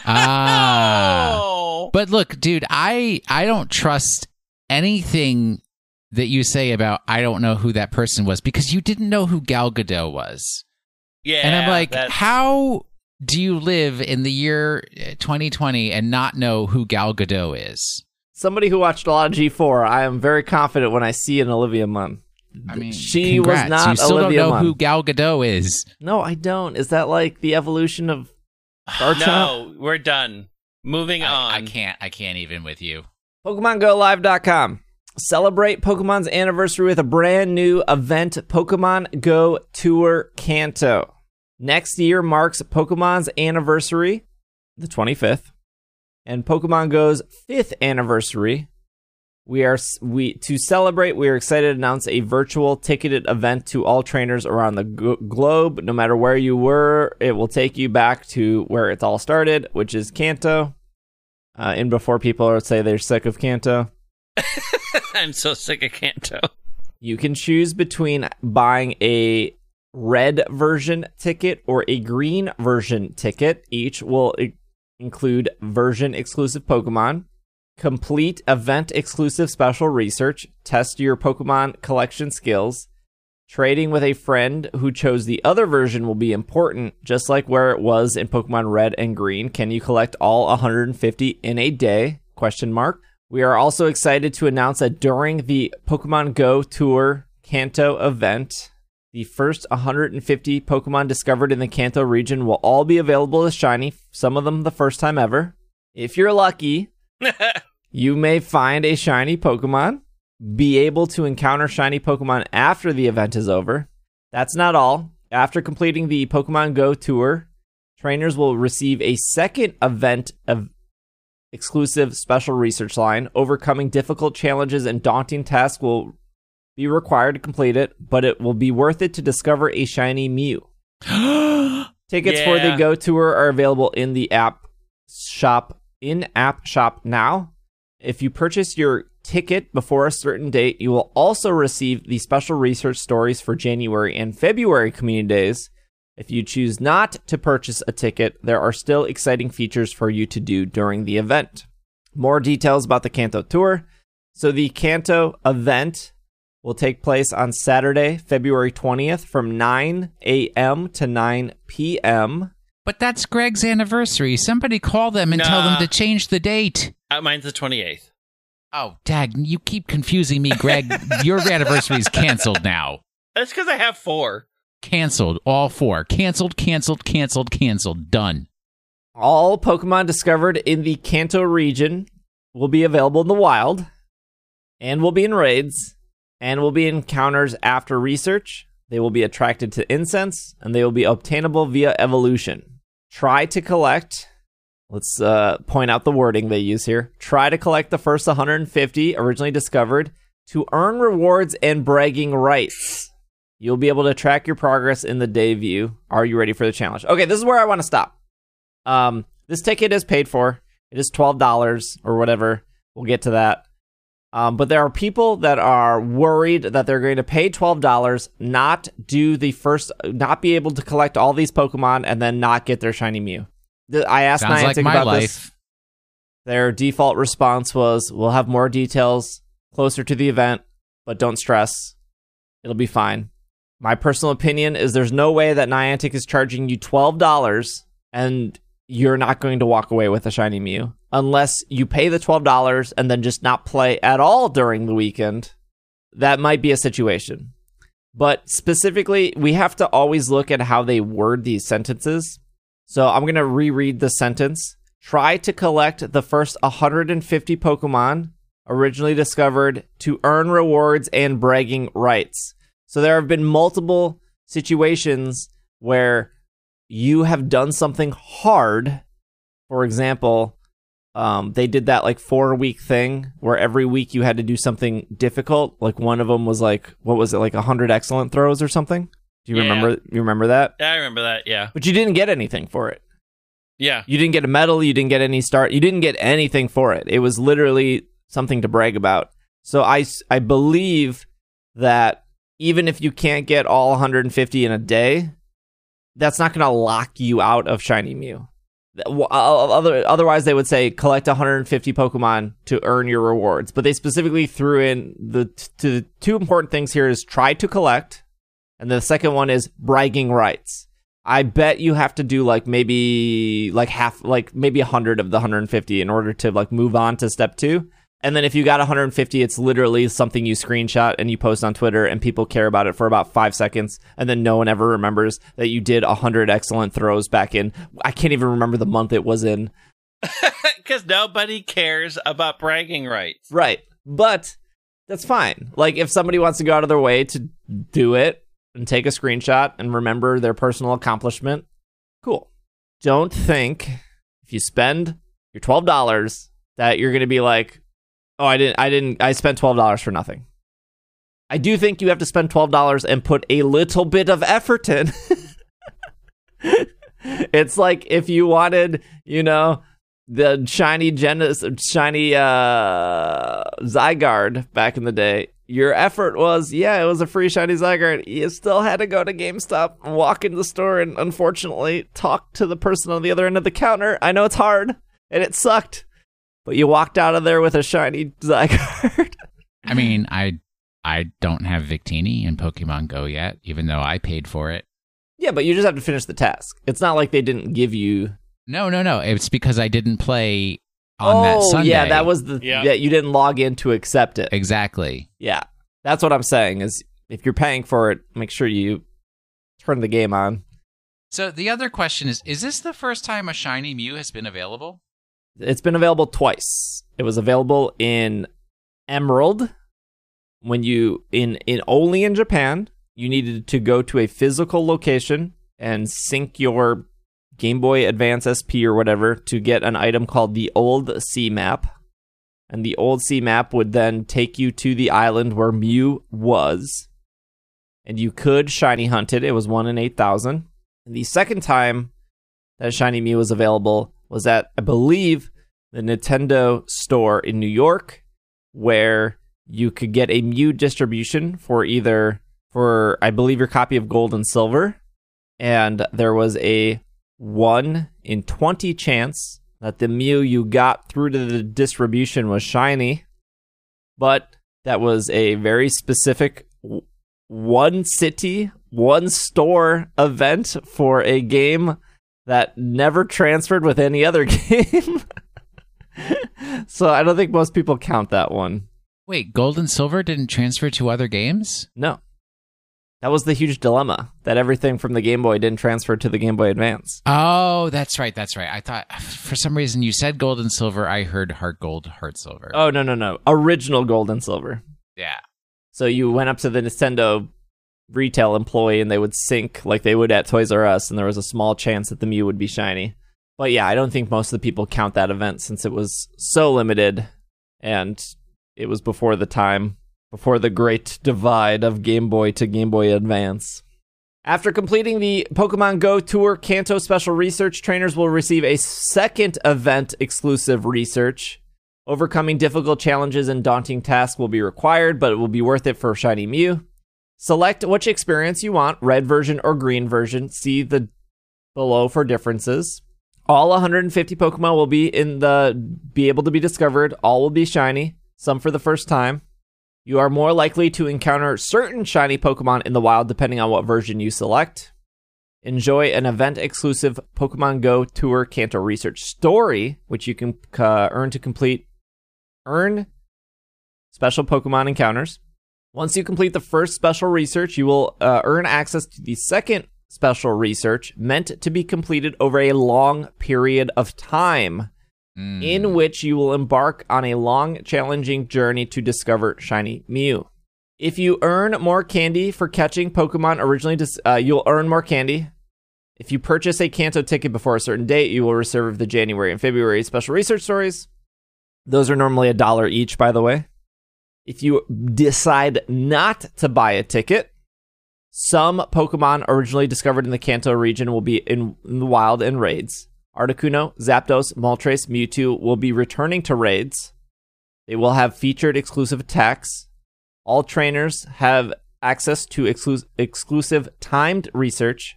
Ah. Oh. But look, dude, I I don't trust anything that you say about I don't know who that person was because you didn't know who Gal Gadot was. Yeah. And I'm like, that's... how do you live in the year twenty twenty and not know who Gal Gadot is? Somebody who watched a lot of G four, I am very confident when I see an Olivia Munn. I mean, she congrats. was not You still Olivia don't know Munn. who Gal Gadot is. No, I don't. Is that like the evolution of Garchomp? No, we're done. Moving on. I, I can't. I can't even with you. Pokemon Go Live dot com. Celebrate Pokemon's anniversary with a brand new event, Pokemon Go Tour Kanto. Next year marks Pokemon's anniversary, the twenty-fifth, and Pokemon Go's fifth anniversary. We are we to celebrate. We are excited to announce a virtual ticketed event to all trainers around the g- globe. No matter where you were, it will take you back to where it's all started, which is Kanto. Uh, and before people say they're sick of Kanto, I'm so sick of Kanto. you can choose between buying a red version ticket or a green version ticket. Each will I- include version exclusive Pokemon. Complete event-exclusive special research, test your Pokemon collection skills. Trading with a friend who chose the other version will be important, just like where it was in Pokemon Red and Green. Can you collect all one hundred fifty in a day? Question mark. We are also excited to announce that during the Pokemon Go Tour Kanto event, the The first one hundred fifty Pokemon discovered in the Kanto region will all be available as shiny, some of them the first time ever. If you're lucky, you may find a shiny Pokemon, be able to encounter shiny Pokemon after the event is over. That's not all. After completing the Pokemon Go tour, trainers will receive a second event of exclusive special research line. Overcoming difficult challenges and daunting tasks will be required to complete it, but it will be worth it to discover a shiny Mew. Tickets Yeah. for the Go tour are available in the app shop, in-app shop now. If you purchase your ticket before a certain date, you will also receive the special research stories for January and February community days. If you choose not to purchase a ticket, there are still exciting features for you to do during the event. More details about the Kanto tour. So the Kanto event will take place on Saturday, February twentieth from nine a.m. to nine p.m. But that's Greg's anniversary. Somebody call them and tell them Nah. to change the date. Uh, mine's the twenty-eighth. Oh, Dag, you keep confusing me, Greg. Your anniversary is canceled now. That's because I have four. Canceled. All four. Canceled, canceled, canceled, canceled. Done. All Pokemon discovered in the Kanto region will be available in the wild, and will be in raids, and will be encounters after research. They will be attracted to incense, and they will be obtainable via evolution. Try to collect... Let's uh, point out the wording they use here. Try to collect the first one hundred fifty originally discovered to earn rewards and bragging rights. You'll be able to track your progress in the day view. Are you ready for the challenge? Okay, this is where I want to stop. Um, this ticket is paid for. It is twelve dollars or whatever. We'll get to that. Um, but there are people that are worried that they're going to pay twelve dollars, not do the first, not be able to collect all these Pokemon, and then not get their shiny Mew. I asked Sounds like Niantic my about life. this. Their default response was, we'll have more details closer to the event, but don't stress. It'll be fine. My personal opinion is there's no way that Niantic is charging you twelve dollars and you're not going to walk away with a shiny Mew. Unless you pay the twelve dollars and then just not play at all during the weekend. That might be a situation. But specifically, we have to always look at how they word these sentences. So I'm going to reread the sentence. Try to collect the first one hundred fifty Pokemon originally discovered to earn rewards and bragging rights. So there have been multiple situations where you have done something hard. For example, um, they did that like four week thing where every week you had to do something difficult. Like one of them was like, what was it? Like one hundred excellent throws or something? Do you Yeah. remember? You remember that? Yeah, I remember that. Yeah. But you didn't get anything for it. Yeah. You didn't get a medal. You didn't get any start. You didn't get anything for it. It was literally something to brag about. So I, I believe that even if you can't get all one hundred fifty in a day, that's not going to lock you out of Shiny Mew. Other, otherwise, they would say collect one hundred fifty Pokemon to earn your rewards. But they specifically threw in the, to the two important things here is try to collect. And the second one is bragging rights. I bet you have to do like maybe like half, like maybe a hundred of the one hundred fifty in order to like move on to step two. And then if you got one hundred fifty, it's literally something you screenshot and you post on Twitter and people care about it for about five seconds. And then no one ever remembers that you did one hundred excellent throws back in. I can't even remember the month it was in. Because nobody cares about bragging rights. Right. But that's fine. Like if somebody wants to go out of their way to do it, and take a screenshot and remember their personal accomplishment, cool. Don't think if you spend your twelve dollars that you're going to be like, oh, I didn't, I didn't, I spent twelve dollars for nothing. I do think you have to spend twelve dollars and put a little bit of effort in. It's like if you wanted, you know, the shiny Genesis, shiny uh, Zygarde back in the day. Your effort was, yeah, it was a free shiny Zygarde. You still had to go to GameStop, walk into the store, and unfortunately talk to the person on the other end of the counter. I know it's hard, and it sucked, but you walked out of there with a shiny Zygarde. I mean, I I don't have Victini in Pokemon Go yet, even though I paid for it. Yeah, but you just have to finish the task. It's not like they didn't give you... No, no, no. It's because I didn't play on oh, that Sunday. yeah, that was the... Yeah. Yeah, you didn't log in to accept it. Exactly. Yeah, that's what I'm saying, is if you're paying for it, make sure you turn the game on. So the other question is, is this the first time a shiny Mew has been available? It's been available twice. It was available in Emerald when you in in only in Japan. You needed to go to a physical location and sync your Game Boy Advance S P or whatever to get an item called the Old Sea Map. And the Old Sea Map would then take you to the island where Mew was. And you could shiny hunt it. It was one in eight thousand. And the second time that shiny Mew was available was at, I believe, the Nintendo store in New York, where you could get a Mew distribution for either, for, I believe, your copy of Gold and Silver. And there was a one in twenty chance that the Mew you got through to the distribution was shiny. But that was a very specific one city, one store event for a game that never transferred with any other game. So I don't think most people count that one. Wait, Gold and Silver didn't transfer to other games? No. That was the huge dilemma, that everything from the Game Boy didn't transfer to the Game Boy Advance. Oh, that's right, that's right. I thought, for some reason, you said Gold and Silver, I heard Heart Gold, Heart Silver. Oh, no, no, no. Original Gold and Silver. Yeah. So you went up to the Nintendo retail employee and they would sync like they would at Toys R Us, and there was a small chance that the Mew would be shiny. But yeah, I don't think most of the people count that event since it was so limited and it was before the time, before the great divide of Game Boy to Game Boy Advance. After completing the Pokemon Go Tour Kanto Special Research, trainers will receive a second event-exclusive research. Overcoming difficult challenges and daunting tasks will be required, but it will be worth it for Shiny Mew. Select which experience you want, red version or green version. See the below for differences. All one hundred fifty Pokemon will be in the be able to be discovered. All will be shiny, some for the first time. You are more likely to encounter certain shiny Pokemon in the wild depending on what version you select. Enjoy an event-exclusive Pokemon Go Tour Kanto Research story, which you can uh, earn to complete. Earn special Pokemon encounters. Once you complete the first special research, you will uh, earn access to the second special research, meant to be completed over a long period of time, mm. in which you will embark on a long, challenging journey to discover Shiny Mew. If you earn more candy for catching Pokemon originally, dis- uh, you'll earn more candy. If you purchase a Kanto ticket before a certain date, you will receive the January and February special research stories. Those are normally a dollar each, by the way. If you decide not to buy a ticket, some Pokemon originally discovered in the Kanto region will be in, in the wild in raids. Articuno, Zapdos, Moltres, Mewtwo will be returning to raids. They will have featured exclusive attacks. All trainers have access to exclu- exclusive timed research.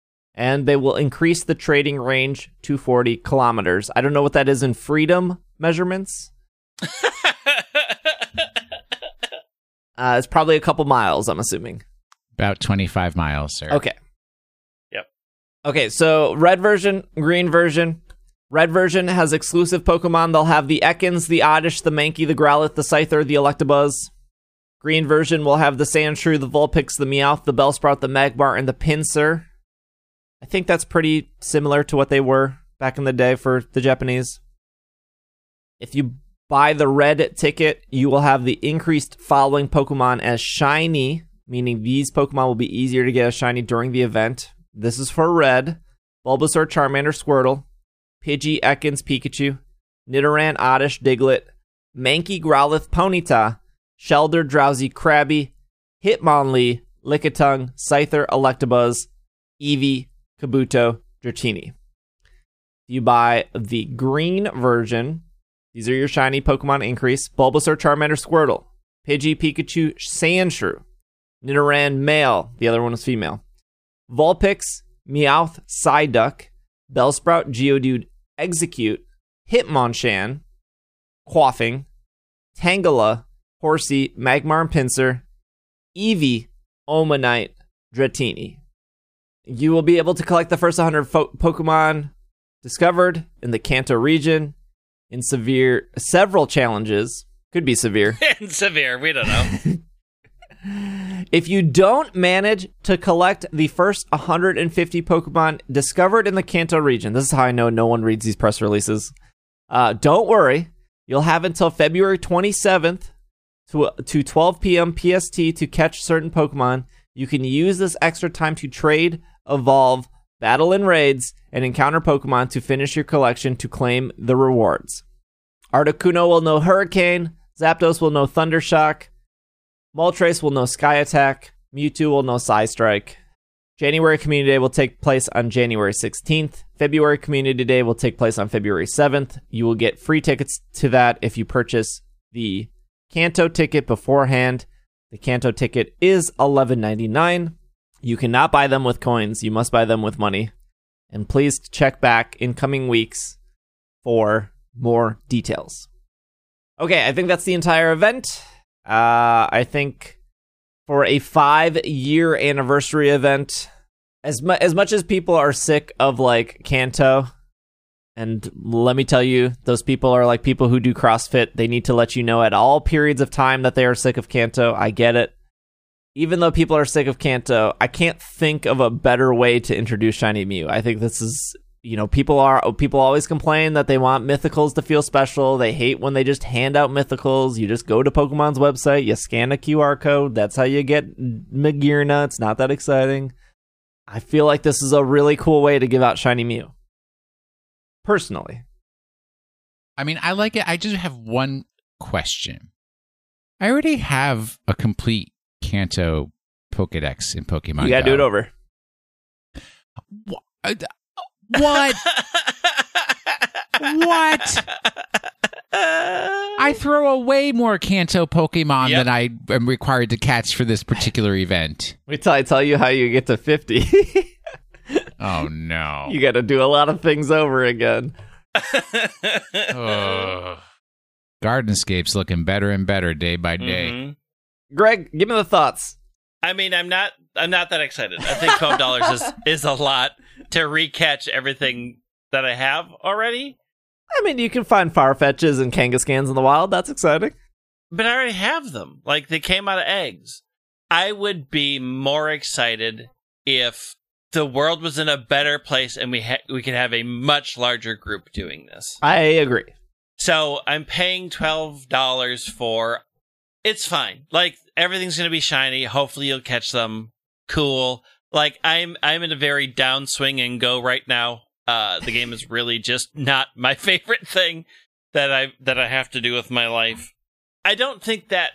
And they will increase the trading range to forty kilometers. I don't know what that is in freedom measurements. uh, it's probably a couple miles, I'm assuming. About twenty-five miles, sir. Okay. Yep. Okay, so red version, green version. Red version has exclusive Pokemon. They'll have the Ekans, the Oddish, the Mankey, the Growlithe, the Scyther, the Electabuzz. Green version will have the Sandshrew, the Vulpix, the Meowth, the Bellsprout, the Magmar, and the Pinsir. I think that's pretty similar to what they were back in the day for the Japanese. If you buy the red ticket, you will have the increased following Pokemon as shiny, meaning these Pokemon will be easier to get as shiny during the event. This is for red. Bulbasaur, Charmander, Squirtle, Pidgey, Ekans, Pikachu, Nidoran, Oddish, Diglett, Mankey, Growlithe, Ponyta, Shelder, Drowsy, Krabby, Hitmonlee, Lickitung, Scyther, Electabuzz, Eevee, Kabuto, Dratini. If you buy the green version, these are your shiny Pokemon increase. Bulbasaur, Charmander, Squirtle, Pidgey, Pikachu, Sandshrew, Nidoran, male. The other one is female. Vulpix, Meowth, Psyduck, Bellsprout, Geodude, Execute, Hitmonchan, Quaffing, Tangela, Horsey, Magmar and Pinsir, Eevee, Omanite, Dratini. You will be able to collect the first one hundred fo- Pokemon discovered in the Kanto region in severe several challenges. Could be severe. Severe, we don't know. If you don't manage to collect the first one hundred fifty Pokemon discovered in the Kanto region, this is how I know no one reads these press releases, uh, don't worry. You'll have until February twenty-seventh to, to twelve p.m. P S T to catch certain Pokemon. You can use this extra time to trade, evolve, battle in raids, and encounter Pokemon to finish your collection to claim the rewards. Articuno will know Hurricane, Zapdos will know Thundershock, Moltres will know Sky Attack, Mewtwo will know Psystrike. January Community Day will take place on January sixteenth. February Community Day will take place on February seventh. You will get free tickets to that if you purchase the Kanto ticket beforehand. The Kanto ticket is eleven ninety-nine. You cannot buy them with coins. You must buy them with money. And please check back in coming weeks for more details. Okay, I think that's the entire event. Uh, I think for a five-year anniversary event, as, mu- as much as people are sick of, like, Kanto, and let me tell you, those people are like people who do CrossFit. They need to let you know at all periods of time that they are sick of Kanto. I get it. Even though people are sick of Kanto, I can't think of a better way to introduce Shiny Mew. I think this is, you know, people are people always complain that they want mythicals to feel special. They hate when they just hand out mythicals. You just go to Pokemon's website, you scan a Q R code. That's how you get Magearna. It's not that exciting. I feel like this is a really cool way to give out Shiny Mew. Personally. I mean, I like it. I just have one question. I already have a complete Kanto Pokedex in Pokemon You gotta Go. do it over. What? What? What? I throw away more Kanto Pokemon Yep. than I am required to catch for this particular event. Wait till I tell you how you get to fifty. Oh, no. You gotta do a lot of things over again. Ugh. Gardenscape's looking better and better day by day. Mhm. Greg, give me the thoughts. I mean, I'm not. I'm not that excited. I think twelve dollars is is a lot to recatch everything that I have already. I mean, you can find Farfetches and Kangaskans in the wild. That's exciting. But I already have them. Like, they came out of eggs. I would be more excited if the world was in a better place and we ha- we could have a much larger group doing this. I agree. So I'm paying twelve dollars for... It's fine. Like, everything's going to be shiny. Hopefully you'll catch them. Cool. Like, I'm I'm in a very downswing and go right now. Uh, the game is really just not my favorite thing that I that I have to do with my life. I don't think that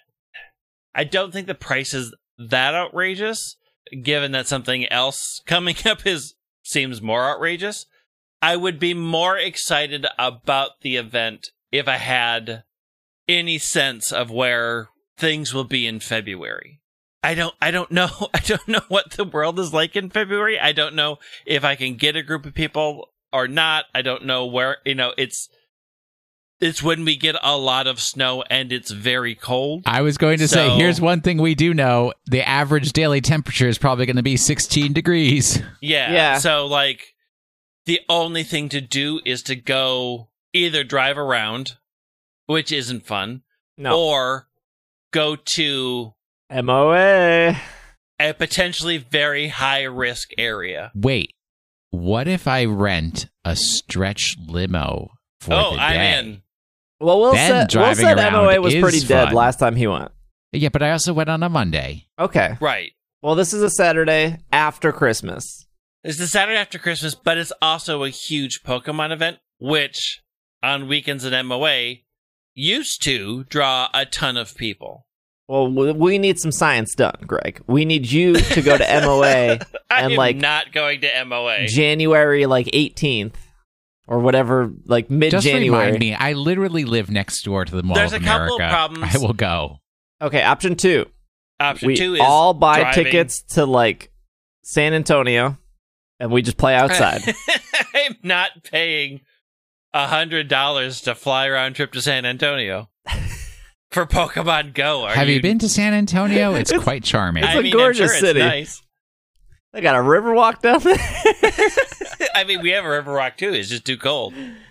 I don't think the price is that outrageous, given that something else coming up is seems more outrageous. I would be more excited about the event if I had any sense of where things will be in February. I don't I don't know. I don't know what the world is like in February. I don't know if I can get a group of people or not. I don't know where, you know, it's it's when we get a lot of snow and it's very cold. I was going to So- say, here's one thing we do know. The average daily temperature is probably going to be sixteen degrees. Yeah. Yeah. So, like, the only thing to do is to go either drive around, which isn't fun, No. or go to M O A. a potentially very high-risk area. Wait, what if I rent a stretch limo for Oh, the I'm day? in. Well, Will Then said, Will driving said M O A around was is pretty dead fun. last time he went. Yeah, but I also went on a Monday. Okay. Right. Well, this is a Saturday after Christmas. It's the Saturday after Christmas, but it's also a huge Pokemon event, which, on weekends at M O A, used to draw a ton of people. Well, we- we need some science done, Greg. We need you to go to M O A I and am like not going to M O A. January like eighteenth or whatever, like Just mid-January. remind me, I literally live next door to the Mall There's of a couple America. problems. I will go. Okay, option two. Option We two is all buy driving. tickets to like San Antonio and we just play outside. I'm not paying a hundred dollars to fly around trip to San Antonio for Pokemon Go. Are Have you been to San Antonio? It's quite charming. It's I a mean, gorgeous I'm sure city. It's nice. They got a river walk down there. I mean, we have a Riverwalk too. It's just too cold.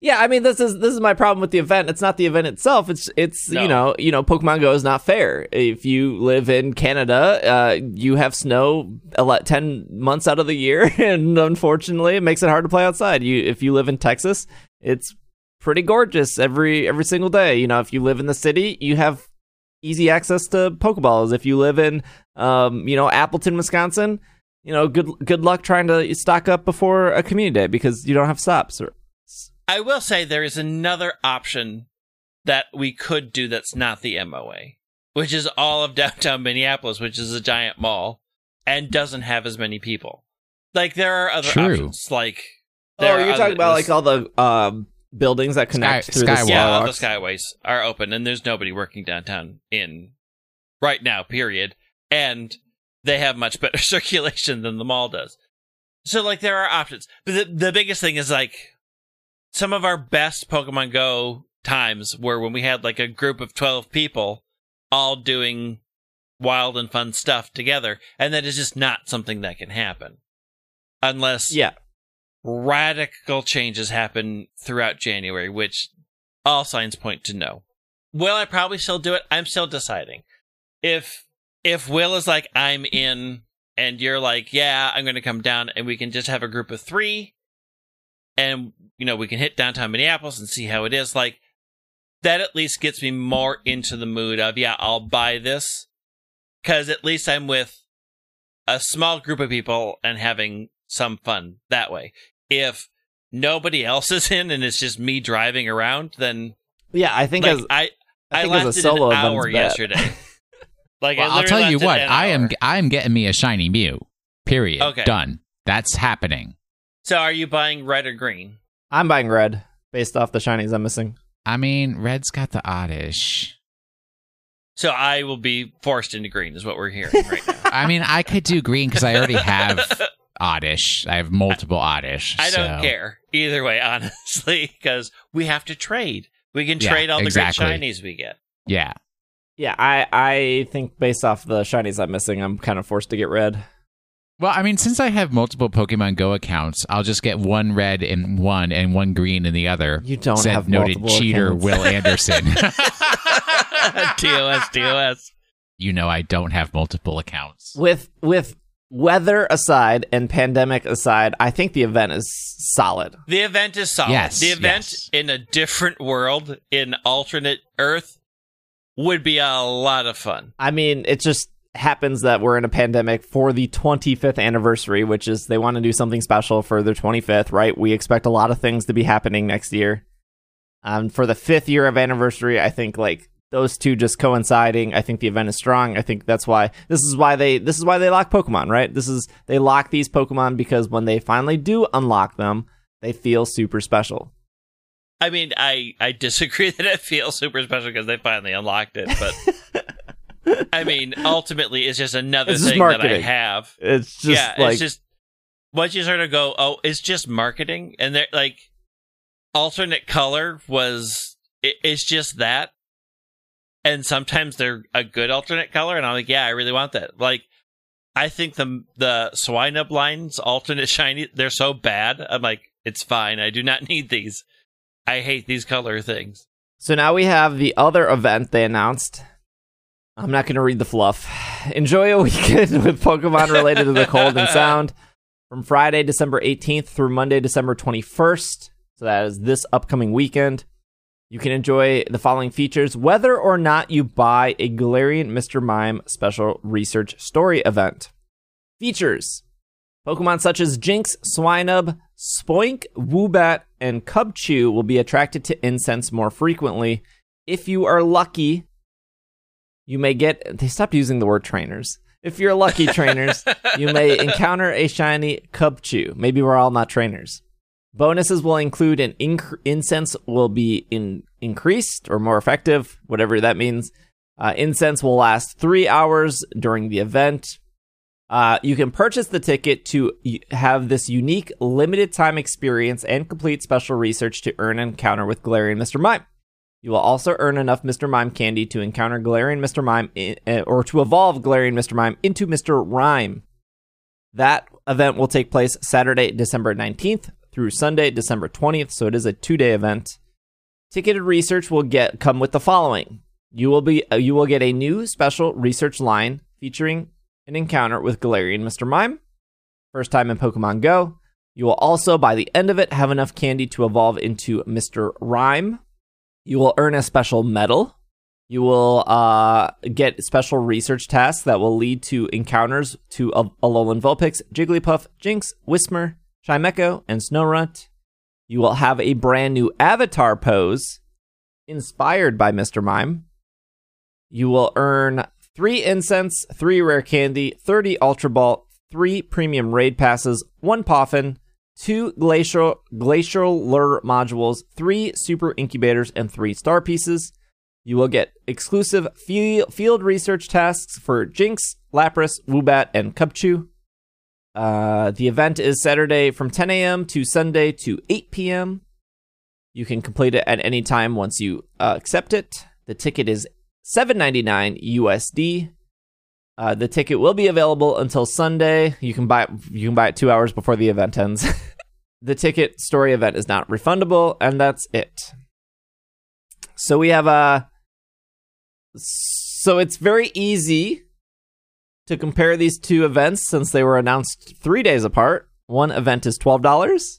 Yeah, I mean, this is this is my problem with the event. It's not the event itself. It's it's No. you know you know Pokemon Go is not fair. If you live in Canada, uh, you have snow ele- ten months out of the year, and unfortunately, it makes it hard to play outside. You if you live in Texas, it's pretty gorgeous every every single day. You know, if you live in the city, you have easy access to Pokeballs. If you live in um, you know Appleton, Wisconsin, you know good good luck trying to stock up before a community day because you don't have stops. Or, I will say there is another option that we could do that's not the M O A, which is all of downtown Minneapolis, which is a giant mall and doesn't have as many people. Like, there are other True. options. Like, oh, there you're are talking other- about this- like all the um, buildings that connect Sky- through Skywalk. the yeah, all the skywalks. skyways are open, and there's nobody working downtown in right now, period. And they have much better circulation than the mall does. So, like, there are options. But the, the biggest thing is, like, some of our best Pokemon Go times were when we had, like, a group of twelve people all doing wild and fun stuff together. And that is just not something that can happen. Unless Yeah, radical changes happen throughout January, which all signs point to no. Will I probably still do it? I'm still deciding. If if Will is like, I'm in, and you're like, yeah, I'm going to come down, and we can just have a group of three, and, you know, we can hit downtown Minneapolis and see how it is, like, that at least gets me more into the mood of, yeah, I'll buy this, because at least I'm with a small group of people and having some fun that way. If nobody else is in and it's just me driving around, then yeah. I think like, as I I I think as a lasted solo an event, hour it's bad. yesterday. Like, I Well, I'll literally tell you lasted what. an I am hour. I'm getting me a shiny Mew. Period. Okay. Done. That's happening. So, are you buying red or green? I'm buying red based off the shinies I'm missing. I mean, red's got the oddish. So, I will be forced into green, is what we're hearing right now. I mean, I could do green because I already have oddish. I have multiple oddish. I don't so- care either way, honestly, because we have to trade. We can Yeah, trade all the exactly. great shinies we get. Yeah. Yeah, I I think based off the shinies I'm missing, I'm kind of forced to get red. Well, I mean, since I have multiple Pokemon Go accounts, I'll just get one red in one and one green in the other. You don't Said have noted multiple cheater accounts. Will Anderson. T O S, T O S. You know I don't have multiple accounts. With with weather aside and pandemic aside, I think the event is solid. The event is solid. Yes, the event yes. in a different world, in alternate Earth, would be a lot of fun. I mean, it just happens that we're in a pandemic for the twenty-fifth anniversary, which is they want to do something special for their twenty-fifth, right? We expect a lot of things to be happening next year. Um, for the fifth year of anniversary, I think like those two just coinciding. I think the event is strong. I think that's why this is why they this is why they lock Pokemon, right? This is they lock these Pokemon because when they finally do unlock them, they feel super special. I mean, I, I disagree that it feels super special because they finally unlocked it, but I mean, ultimately, it's just another It's just thing that I marketing. have. It's just yeah, like it's just once you sort of go, oh, it's just marketing, and they're like, alternate color was it, it's just that, and sometimes they're a good alternate color, and I'm like, yeah, I really want that. Like, I think the the Swinub lines alternate shiny, they're so bad. I'm like, it's fine. I do not need these. I hate these color things. So now we have the other event they announced. I'm not going to read the fluff. Enjoy a weekend with Pokemon related to the cold and sound from Friday, December eighteenth through Monday, December twenty-first. So that is this upcoming weekend. You can enjoy the following features, whether or not you buy a Galarian Mister Mime special research story event. Features. Pokemon such as Jinx, Swinub, Spoink, Woobat, and Cubchoo will be attracted to incense more frequently. If you are lucky, you may get... They stopped using the word trainers. If you're lucky, trainers, you may encounter a shiny Cubchoo. Maybe we're all not trainers. Bonuses will include an inc- incense will be in- increased or more effective, whatever that means. Uh, incense will last three hours during the event. Uh, you can purchase the ticket to y- have this unique limited time experience and complete special research to earn an encounter with Galarian Mister Mime. You will also earn enough Mister Mime candy to encounter Galarian Mister Mime in, uh, or to evolve Galarian Mister Mime into Mister Rhyme. That event will take place Saturday, December nineteenth through Sunday, December twentieth, so it is a two-day event. Ticketed research will get come with the following. You will be uh, you will get a new special research line featuring an encounter with Galarian Mister Mime. First time in Pokemon Go. You will also, by the end of it, have enough candy to evolve into Mister Rhyme. You will earn a special medal. You will uh, get special research tasks that will lead to encounters to Alolan Vulpix, Jigglypuff, Jinx, Whismur, Chimecho, and Snorunt. You will have a brand new avatar pose inspired by Mister Mime. You will earn three incense, three rare candy, thirty Ultra Ball, three premium raid passes, one Poffin, two glacial glacial lure modules, three super incubators, and three star pieces. You will get exclusive field research tasks for Jinx, Lapras, Woobat, and Cubchoo. Uh, the event is Saturday from ten a.m. to Sunday to eight p.m. You can complete it at any time once you uh, accept it. The ticket is seven ninety-nine U S D. Uh, the ticket will be available until Sunday. You can buy it, you can buy it two hours before the event ends. The ticket story event is not refundable, and that's it. So we have a. So it's very easy to compare these two events since they were announced three days apart. One event is twelve dollars.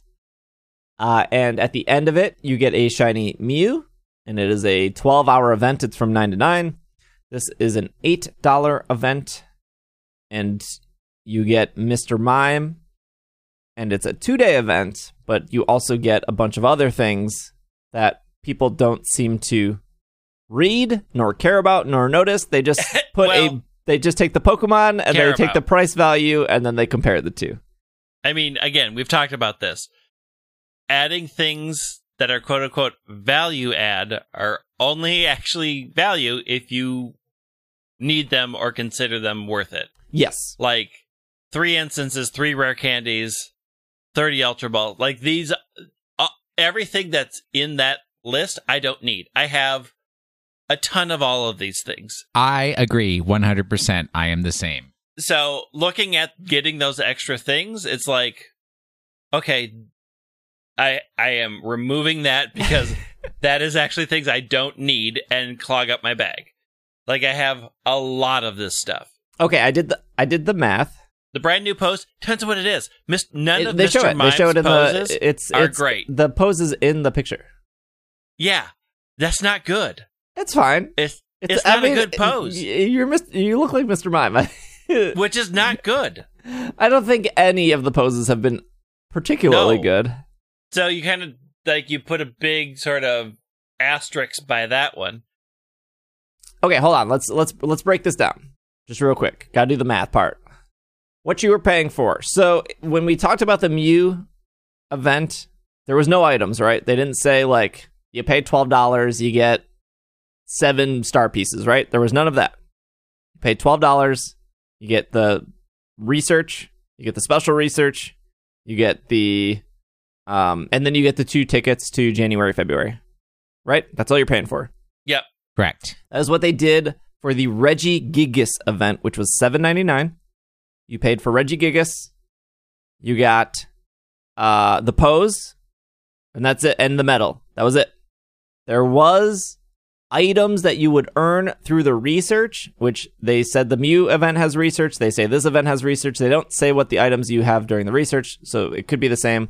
Uh, and at the end of it, you get a shiny Mew. And it is a twelve-hour event. It's from nine to nine. This is an eight dollars event. And you get Mister Mime. And it's a two-day event. But you also get a bunch of other things that people don't seem to read, nor care about, nor notice. They just put well, a... They just take the Pokemon, and they take about. the price value, and then they compare the two. I mean, again, we've talked about this. Adding things that are quote-unquote value add are only actually value if you need them or consider them worth it. Yes. Like, three instances, three rare candies, thirty Ultra Balls. Like, these... Uh, everything that's in that list, I don't need. I have a ton of all of these things. I agree one hundred percent. I am the same. So looking at getting those extra things, it's like, okay, I I am removing that because that is actually things I don't need and clog up my bag. Like I have a lot of this stuff. Okay, I did the I did the math. The brand new pose, depends on what it is. Mis- none it, of they Mister show it. Mime's they show it in poses the, it's, are it's, great. The poses in the picture. Yeah, that's not good. It's fine. It's it's, it's not I mean, a good pose. You're mis- you look like Mister Mime. Which is not good. I don't think any of the poses have been particularly no. good. So you kind of, like, you put a big sort of asterisk by that one. Okay, hold on. Let's let's let's break this down. Just real quick. Gotta do the math part. What you were paying for. So when we talked about the Mew event, there was no items, right? They didn't say, like, you pay twelve dollars, you get seven star pieces, right? There was none of that. You pay twelve dollars, you get the research, you get the special research, you get the, um, and then you get the two tickets to January, February, right? That's all you're paying for. Yep. Correct. That is what they did for the Regigigas event, which was seven ninety-nine. You paid for Regigigas, you got uh, the pose, and that's it, and the medal. That was it. There was items that you would earn through the research, which they said the Mew event has research. They say this event has research. They don't say what the items you have during the research, so it could be the same.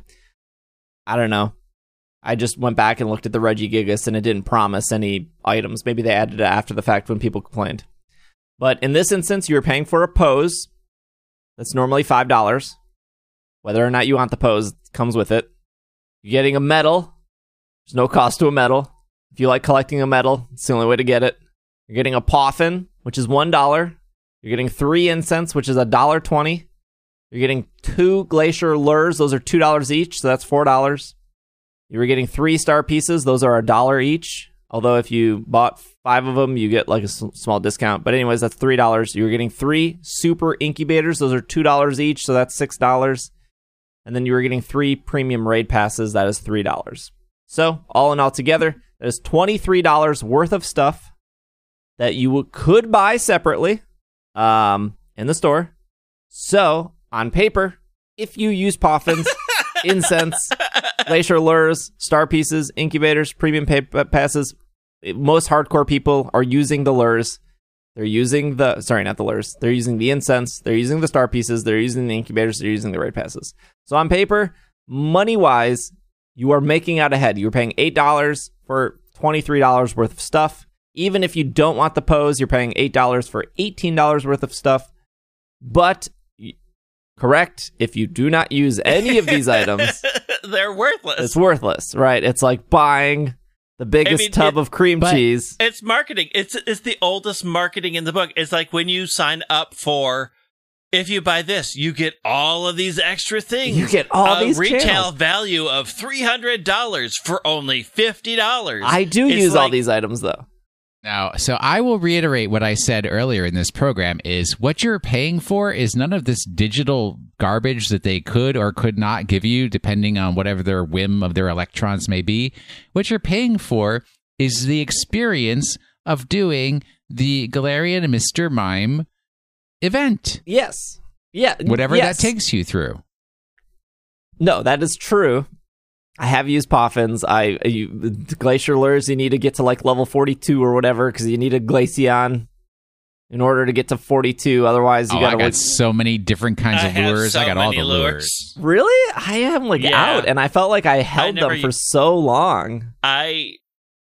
I don't know. I just went back and looked at the Regigigas, and it didn't promise any items. Maybe they added it after the fact when people complained. But in this instance, you were paying for a pose that's normally five dollars. Whether or not you want the pose, it comes with it. You're getting a medal. There's no cost to a medal. If you like collecting a medal, it's the only way to get it. You're getting a Poffin, which is one dollar. You're getting three incense, which is one dollar twenty. You're getting two glacier lures. Those are two dollars each, so that's four dollars. You were getting three star pieces. Those are a dollar each. Although if you bought five of them, you get like a s- small discount. But anyways, that's three dollars. You were getting three super incubators. Those are two dollars each, so that's six dollars. And then you were getting three premium raid passes. That is three dollars. So all in all together, there's twenty-three dollars worth of stuff that you w- could buy separately um, in the store. So on paper, if you use Poffins incense, glacier lures, star pieces, incubators, premium pay- passes. Most hardcore people are using the lures. They're using the, sorry, not the lures. They're using the incense. They're using the star pieces. They're using the incubators. They're using the raid passes. So on paper, money-wise, you are making out ahead. You're paying eight dollars for twenty-three dollars worth of stuff. Even if you don't want the pose, you're paying eight dollars for eighteen dollars worth of stuff. But, correct, if you do not use any of these items, they're worthless. It's worthless, right? It's like buying the biggest I mean, tub it, of cream cheese. It's marketing. It's it's the oldest marketing in the book. It's like when you sign up for, if you buy this, you get all of these extra things. You get all a these retail channels. Value of three hundred dollars for only fifty dollars. I do it's use like, all these items, though. Now, so I will reiterate what I said earlier in this program is what you're paying for is none of this digital garbage that they could or could not give you, depending on whatever their whim of their electrons may be. What you're paying for is the experience of doing the Galarian and Mister Mime event. Yes. Yeah. Whatever yes. that takes you through. No, that is true. I have used Poffins. I you, Glacier Lures, you need to get to like level forty-two or whatever because you need a Glaceon in order to get to forty-two. Otherwise, you oh, gotta. I got like, so many different kinds I of lures. So I got all the lures. lures. Really? I am like yeah. out, and I felt like I held I them for so long. I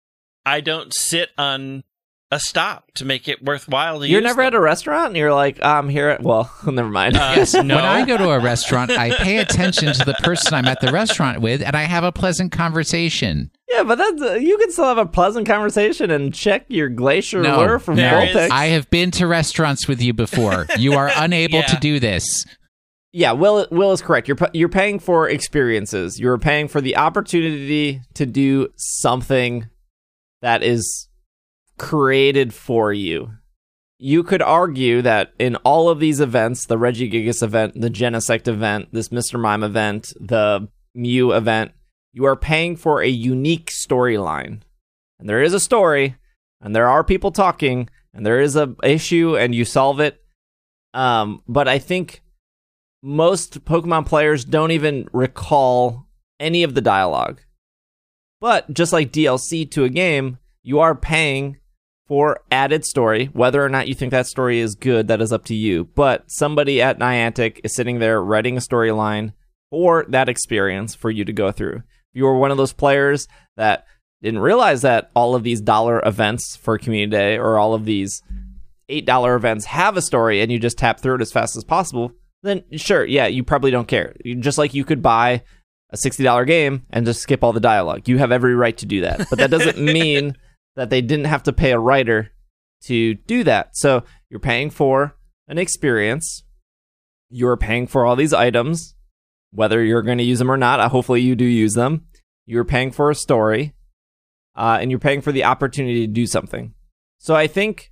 I don't sit on a stop to make it worthwhile to You're use never them. at a restaurant and you're like, I'm here at, well, never mind. Uh, yes, no. When I go to a restaurant, I pay attention to the person I'm at the restaurant with, and I have a pleasant conversation. Yeah, but that's, uh, you can still have a pleasant conversation and check your Glacier no, Lure from there Voltex. is- I have been to restaurants with you before. You are unable Yeah. to do this. Yeah, Will Will is correct. You're you're paying for experiences. You're paying for the opportunity to do something that is created for you. You could argue that in all of these events, the Regigigas event, the Genesect event, this Mister Mime event, the Mew event, you are paying for a unique storyline. And there is a story, and there are people talking, and there is a issue, and you solve it. Um, but I think most Pokemon players don't even recall any of the dialogue. But just like D L C to a game, you are paying for added story. Whether or not you think that story is good, that is up to you. But somebody at Niantic is sitting there writing a storyline for that experience for you to go through. If you were one of those players that didn't realize that all of these dollar events for Community Day or all of these eight dollar events have a story and you just tap through it as fast as possible, then sure, yeah, you probably don't care. Just like you could buy a sixty dollar game and just skip all the dialogue. You have every right to do that. But that doesn't mean that they didn't have to pay a writer to do that. So you're paying for an experience. You're paying for all these items, whether you're going to use them or not. Uh, hopefully you do use them. You're paying for a story, uh, and you're paying for the opportunity to do something. So I think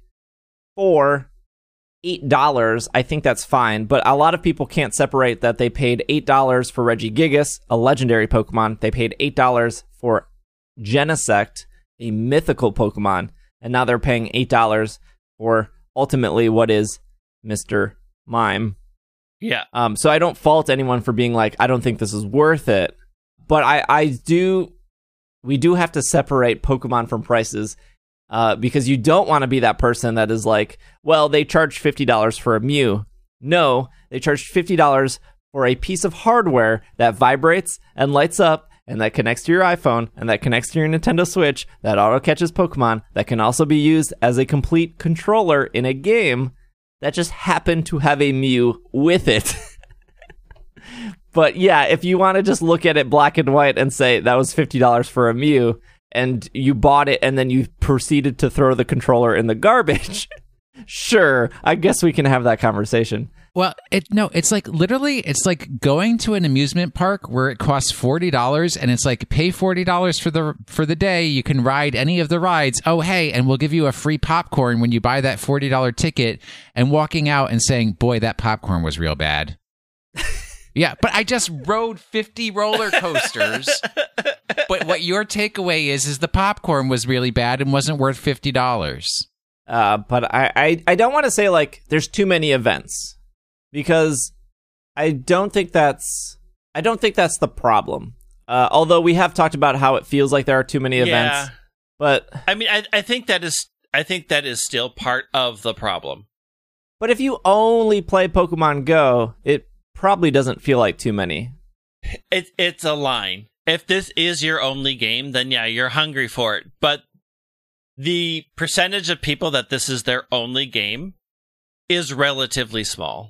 for eight dollars, I think that's fine. But a lot of people can't separate that they paid eight dollars for Regigigas, a legendary Pokemon. They paid eight dollars for Genesect, a mythical Pokemon, and now they're paying eight dollars for ultimately what is Mister Mime. Yeah. Um, so I don't fault anyone for being like, I don't think this is worth it. But I, I do, we do have to separate Pokemon from prices uh, because you don't want to be that person that is like, well, they charged fifty dollars for a Mew. No, they charged fifty dollars for a piece of hardware that vibrates and lights up and that connects to your iPhone, and that connects to your Nintendo Switch, that auto-catches Pokemon, that can also be used as a complete controller in a game that just happened to have a Mew with it. But yeah, if you want to just look at it black and white and say that was fifty dollars for a Mew, and you bought it and then you proceeded to throw the controller in the garbage, sure, I guess we can have that conversation. Well, it no, it's like literally, it's like going to an amusement park where it costs forty dollars, and it's like pay forty dollars for the for the day. You can ride any of the rides. Oh, hey, and we'll give you a free popcorn when you buy that forty dollar ticket. And walking out and saying, "Boy, that popcorn was real bad." Yeah, but I just rode fifty roller coasters. But what your takeaway is is the popcorn was really bad and wasn't worth fifty dollars. Uh, but I, I, I don't want to say like there's too many events. Because I don't think that's... I don't think that's the problem. Uh, although we have talked about how it feels like there are too many events. Yeah. But I mean, I, I think that is I think that is still part of the problem. But if you only play Pokemon Go, it probably doesn't feel like too many. It, it's a line. If this is your only game, then yeah, you're hungry for it. But the percentage of people that this is their only game is relatively small.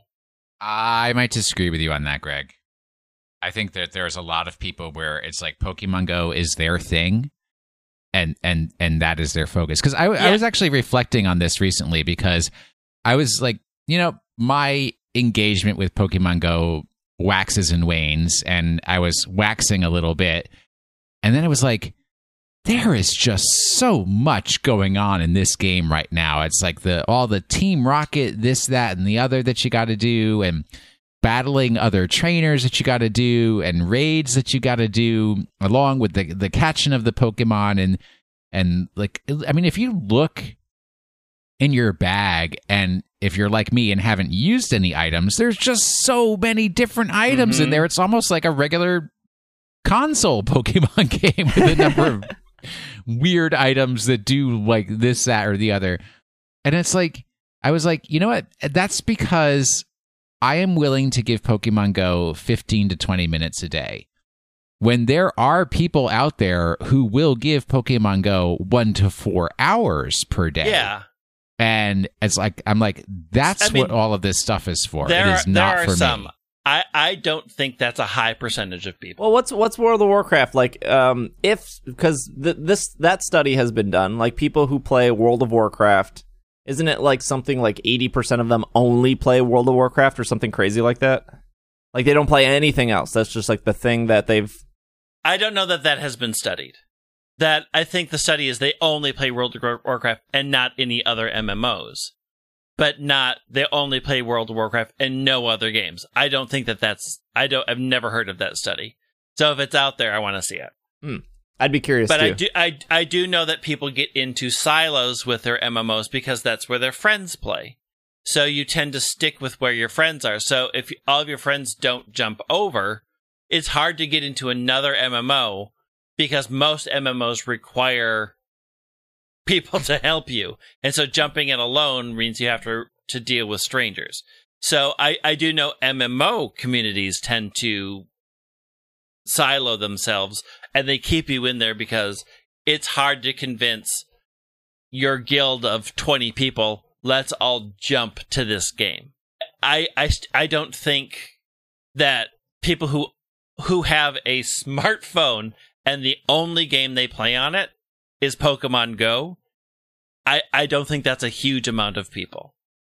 I might disagree with you on that, Greg. I think that there's a lot of people where it's like Pokemon Go is their thing, and and and that is their focus. Because I, Yeah. I was actually reflecting on this recently because I was like, you know, my engagement with Pokemon Go waxes and wanes, and I was waxing a little bit, and then it was like, there is just so much going on in this game right now. It's like the all the Team Rocket, this, that, and the other that you got to do, and battling other trainers that you got to do, and raids that you got to do, along with the the catching of the Pokemon, and and like, I mean, if you look in your bag, and if you're like me and haven't used any items, there's just so many different items Mm-hmm. in there. It's almost like a regular console Pokemon game with a number of weird items that do like this, that, or the other. And it's like, I was like, you know what? That's because I am willing to give Pokemon Go fifteen to twenty minutes a day. When there are people out there who will give Pokemon Go one to four hours per day. Yeah. And it's like, I'm like, that's I mean, what all of this stuff is for. There it are, is not there are for some. me. I, I don't think that's a high percentage of people. Well, what's what's World of Warcraft like? Um, if because th- this that study has been done, like people who play World of Warcraft, isn't it like something like eighty percent of them only play World of Warcraft or something crazy like that? Like they don't play anything else. That's just like the thing that they've. I don't know that that has been studied. That I think the study is they only play World of Warcraft and not any other M M Os. But not they only play World of Warcraft and no other games. I don't think that that's I don't I've never heard of that study. So if it's out there, I want to see it. Hmm. I'd be curious But too. I do I I do know that people get into silos with their M M Os because that's where their friends play. So you tend to stick with where your friends are. So if all of your friends don't jump over, it's hard to get into another M M O because most M M Os require people to help you. And so jumping in alone means you have to to deal with strangers. So I, I do know M M O communities tend to silo themselves and they keep you in there because it's hard to convince your guild of twenty people, let's all jump to this game. I, I, I don't think that people who who have a smartphone and the only game they play on it is Pokemon Go, I, I don't think that's a huge amount of people.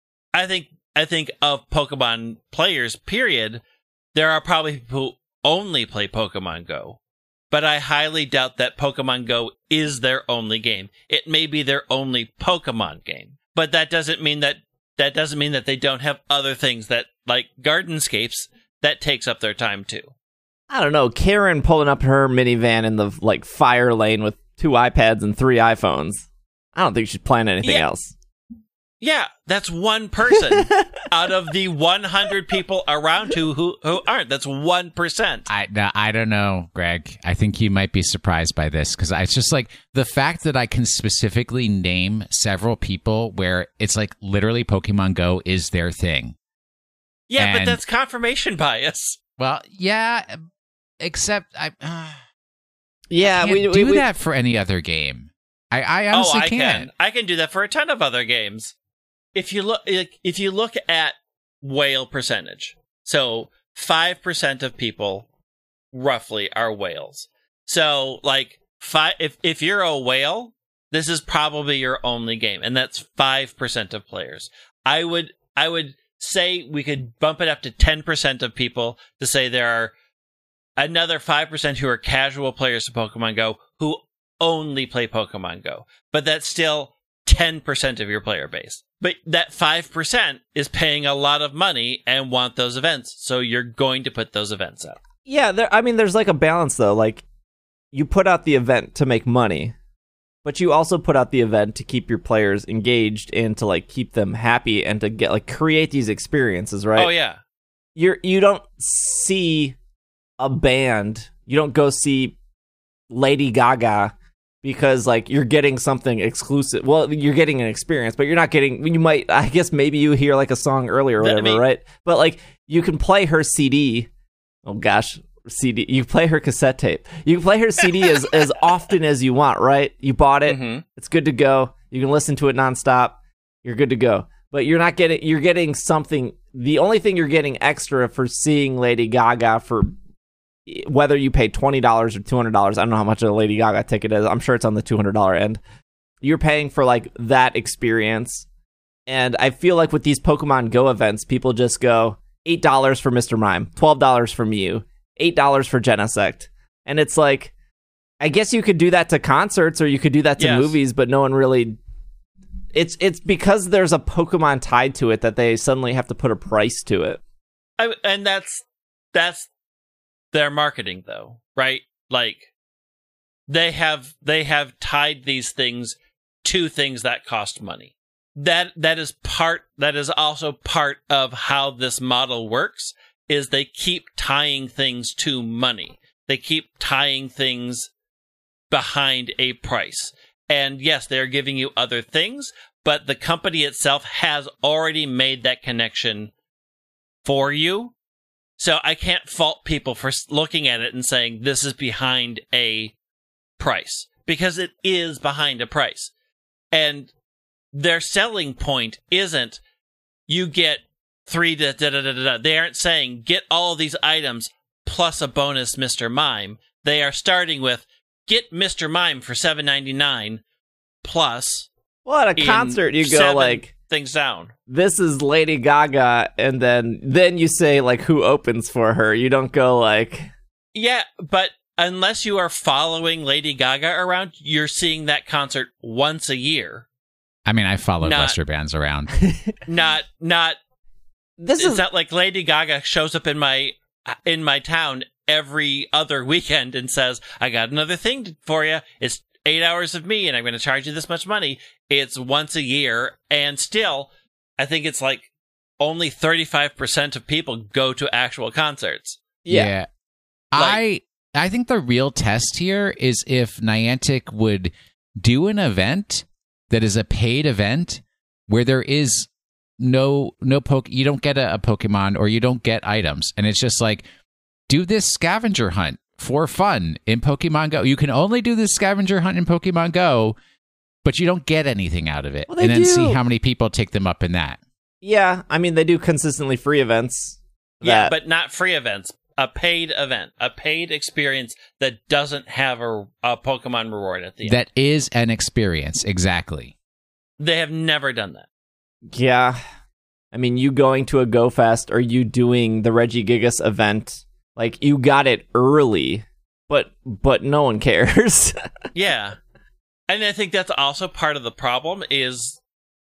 I think I think of Pokemon players, period, there are probably people who only play Pokemon Go. But I highly doubt that Pokemon Go is their only game. It may be their only Pokemon game. But that doesn't mean that that doesn't mean that they don't have other things that, like Gardenscapes, that takes up their time too. I don't know. Karen pulling up her minivan in the like fire lane with two iPads and three iPhones. I don't think she's playing anything Yeah. else. Yeah, that's one person out of the one hundred people around who who, who aren't. That's one percent. I, no, I don't know, Greg. I think you might be surprised by this because it's just like the fact that I can specifically name several people where it's like literally Pokemon Go is their thing. Yeah, but And- that's confirmation bias. Well, yeah, except I uh, Yeah, can't we, we, do we that for any other game. I, I honestly oh, I can't. can. I can do that for a ton of other games. If you look, if you look at whale percentage, so five percent of people roughly are whales. So, like five, if if you're a whale, this is probably your only game, and that's five percent of players. I would, I would say we could bump it up to ten percent of people to say there are another five percent who are casual players of Pokemon Go who only play Pokemon Go. But that's still ten percent of your player base. But that five percent is paying a lot of money and want those events, so you're going to put those events out. Yeah, there, I mean, there's like a balance though. Like, you put out the event to make money, but you also put out the event to keep your players engaged and to like keep them happy and to get like create these experiences, right? Oh, yeah. You're you don't see a band. You don't go see Lady Gaga because like you're getting something exclusive. Well, you're getting an experience, but you're not getting. You might, I guess, maybe you hear like a song earlier or whatever, I mean, right? But like you can play her C D. Oh gosh, C D. You play her cassette tape. You can play her C D as as often as you want, right? You bought it. Mm-hmm. It's good to go. You can listen to it nonstop. You're good to go. But you're not getting. You're getting something. The only thing you're getting extra for seeing Lady Gaga, for whether you pay twenty dollars or two hundred dollars, I don't know how much a Lady Gaga ticket is. I'm sure it's on the two hundred dollars end. You're paying for like that experience. And I feel like with these Pokemon Go events, people just go eight dollars for Mister Mime, twelve dollars for Mew, eight dollars for Genesect. And it's like, I guess you could do that to concerts or you could do that to yes. movies, but no one really... It's it's because there's a Pokemon tied to it that they suddenly have to put a price to it. I, and that's that's their marketing, though, right? Like they have they have tied these things to things that cost money. That that is part. That is also part of how this model works. Is they keep tying things to money. They keep tying things behind a price. And yes, they're giving you other things, but the company itself has already made that connection for you. So I can't fault people for looking at it and saying this is behind a price, because it is behind a price. And their selling point isn't you get three da da da da da. They aren't saying get all of these items plus a bonus Mister Mime. They are starting with get Mister Mime for seven ninety-nine plus. Well, at a concert, you go like things down. This is Lady Gaga, and then then you say like who opens for her. You don't go like yeah, but unless you are following Lady Gaga around, you're seeing that concert once a year. I mean, I follow Buster bands around. Not not. This it's is not like Lady Gaga shows up in my in my town every other weekend and says, I got another thing for you. It's eight hours of me and I'm going to charge you this much money. It's once a year. And still, I think it's like only thirty-five percent of people go to actual concerts. Yeah. yeah. Like, I I think the real test here is if Niantic would do an event that is a paid event where there is no, no poke, you don't get a, a Pokemon or you don't get items. And it's just like, do this scavenger hunt for fun in Pokemon Go. You can only do this scavenger hunt in Pokemon Go, but you don't get anything out of it. Well, and then do. see how many people take them up in that. Yeah, I mean, they do consistently free events. That... Yeah, but not free events. A paid event. A paid experience that doesn't have a, a Pokemon reward at the end. That is an experience, exactly. They have never done that. Yeah. I mean, you going to a Go Fest or you doing the Regigigas event, like, you got it early, but but no one cares. Yeah. And I think that's also part of the problem is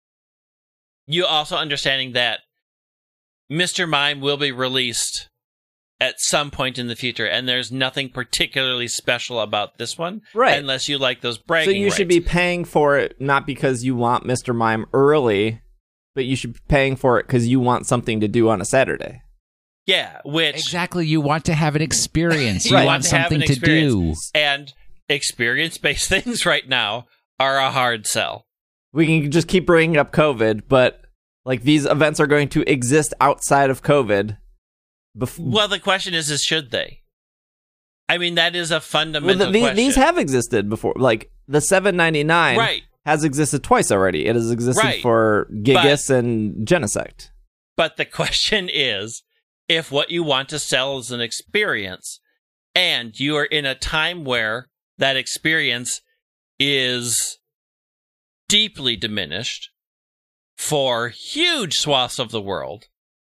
you also understanding that Mister Mime will be released at some point in the future, and there's nothing particularly special about this one, right? Unless you like those bragging So you rights. should be paying for it, not because you want Mister Mime early, but you should be paying for it because you want something to do on a Saturday. Yeah, which... Exactly, you want to have an experience. You right. want, want something to do. And experience-based things right now are a hard sell. We can just keep bringing up COVID, but like these events are going to exist outside of COVID. Bef- well, the question is, is should they? I mean, that is a fundamental well, the, the, question. These have existed before. Like, the seven ninety-nine right. has existed twice already. It has existed right. for Gigas but, and Genesect. But the question is, if what you want to sell is an experience, and you are in a time where that experience is deeply diminished for huge swaths of the world,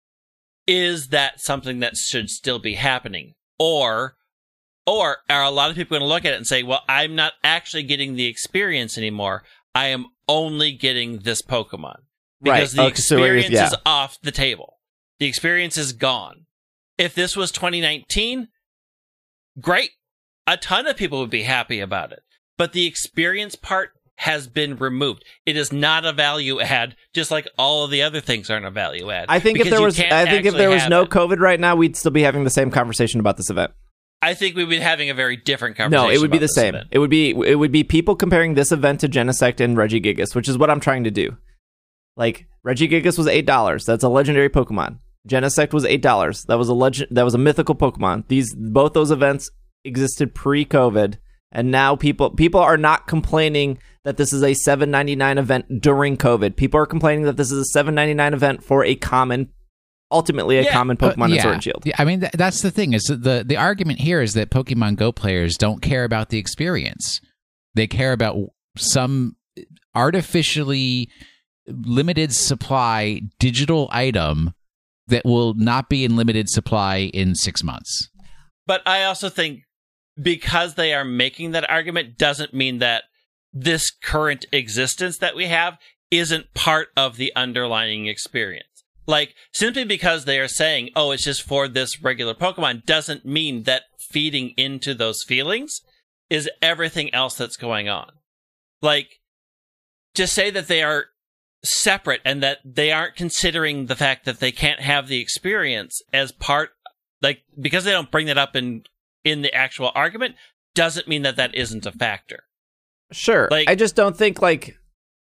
is that something that should still be happening? Or or are a lot of people going to look at it and say, well, I'm not actually getting the experience anymore. I am only getting this Pokemon. Because right. the okay, experience so yeah. is off the table. The experience is gone. If this was twenty nineteen, great. A ton of people would be happy about it. But the experience part has been removed. It is not a value add, just like all of the other things aren't a value add. I think if there was, I think if there was no it. COVID right now, we'd still be having the same conversation about this event. I think we'd be having a very different conversation. No, it would be about the this same. event. It would be it would be people comparing this event to Genesect and Regigigas, which is what I'm trying to do. Like Regigigas was eight dollars. That's a legendary Pokemon. Genesect was eight dollars. That was a legend. That was a mythical Pokemon. These both those events existed pre-COVID, and now people people are not complaining that this is a seven ninety-nine event during COVID. People are complaining that this is a seven ninety-nine event for a common, ultimately a Yeah. common Pokemon Uh, in yeah. Sword and Shield. Yeah, I mean, th- that's the thing is that the the argument here is that Pokemon Go players don't care about the experience. They care about some artificially limited supply digital item that will not be in limited supply in six months. But I also think because they are making that argument doesn't mean that this current existence that we have isn't part of the underlying experience. Like, simply because they are saying, oh, it's just for this regular Pokemon, doesn't mean that feeding into those feelings is everything else that's going on. Like, just say that they are separate and that they aren't considering the fact that they can't have the experience as part, like, because they don't bring that up in in the actual argument, doesn't mean that that isn't a factor. Sure. Like- I just don't think like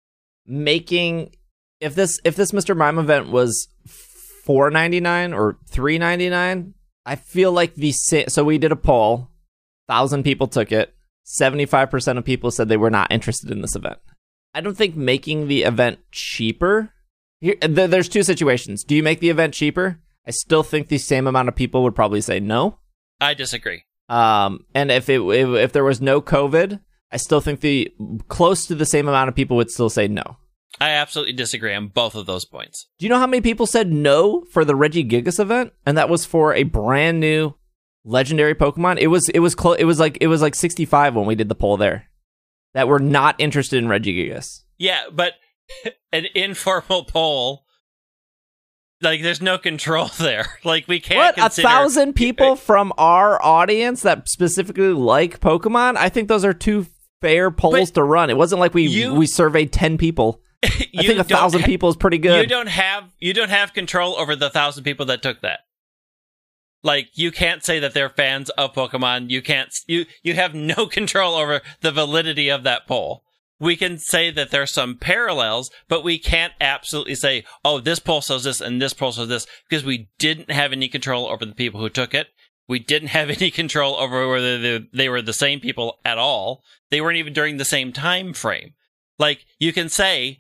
making if this if this Mister Mime event was four ninety-nine or three ninety-nine, I feel like the sa- so we did a poll, thousand people took it, seventy-five percent of people said they were not interested in this event. I don't think making the event cheaper. Here, th- there's two situations. Do you make the event cheaper? I still think the same amount of people would probably say no. I disagree. Um, and if it if, if there was no COVID, I still think the close to the same amount of people would still say no. I absolutely disagree on both of those points. Do you know how many people said no for the Regigigas event? And that was for a brand new legendary Pokemon. It was it was close. It was like it was like sixty-five when we did the poll there that were not interested in Regigigas. Yeah, but an informal poll, like, there's no control there. Like, we can't What, consider... a thousand people from our audience that specifically like Pokemon? I think those are two fair polls But to run. It wasn't like we you- we surveyed ten people. I You think a don't thousand ha- people is pretty good. You don't have you don't have control over the thousand people that took that. Like, you can't say that they're fans of Pokemon. You can't you you have no control over the validity of that poll. We can say that there's some parallels, but we can't absolutely say, oh, this poll says this and this poll says this, because we didn't have any control over the people who took it. We didn't have any control over whether they, they were the same people at all. They weren't even during the same time frame. Like, you can say,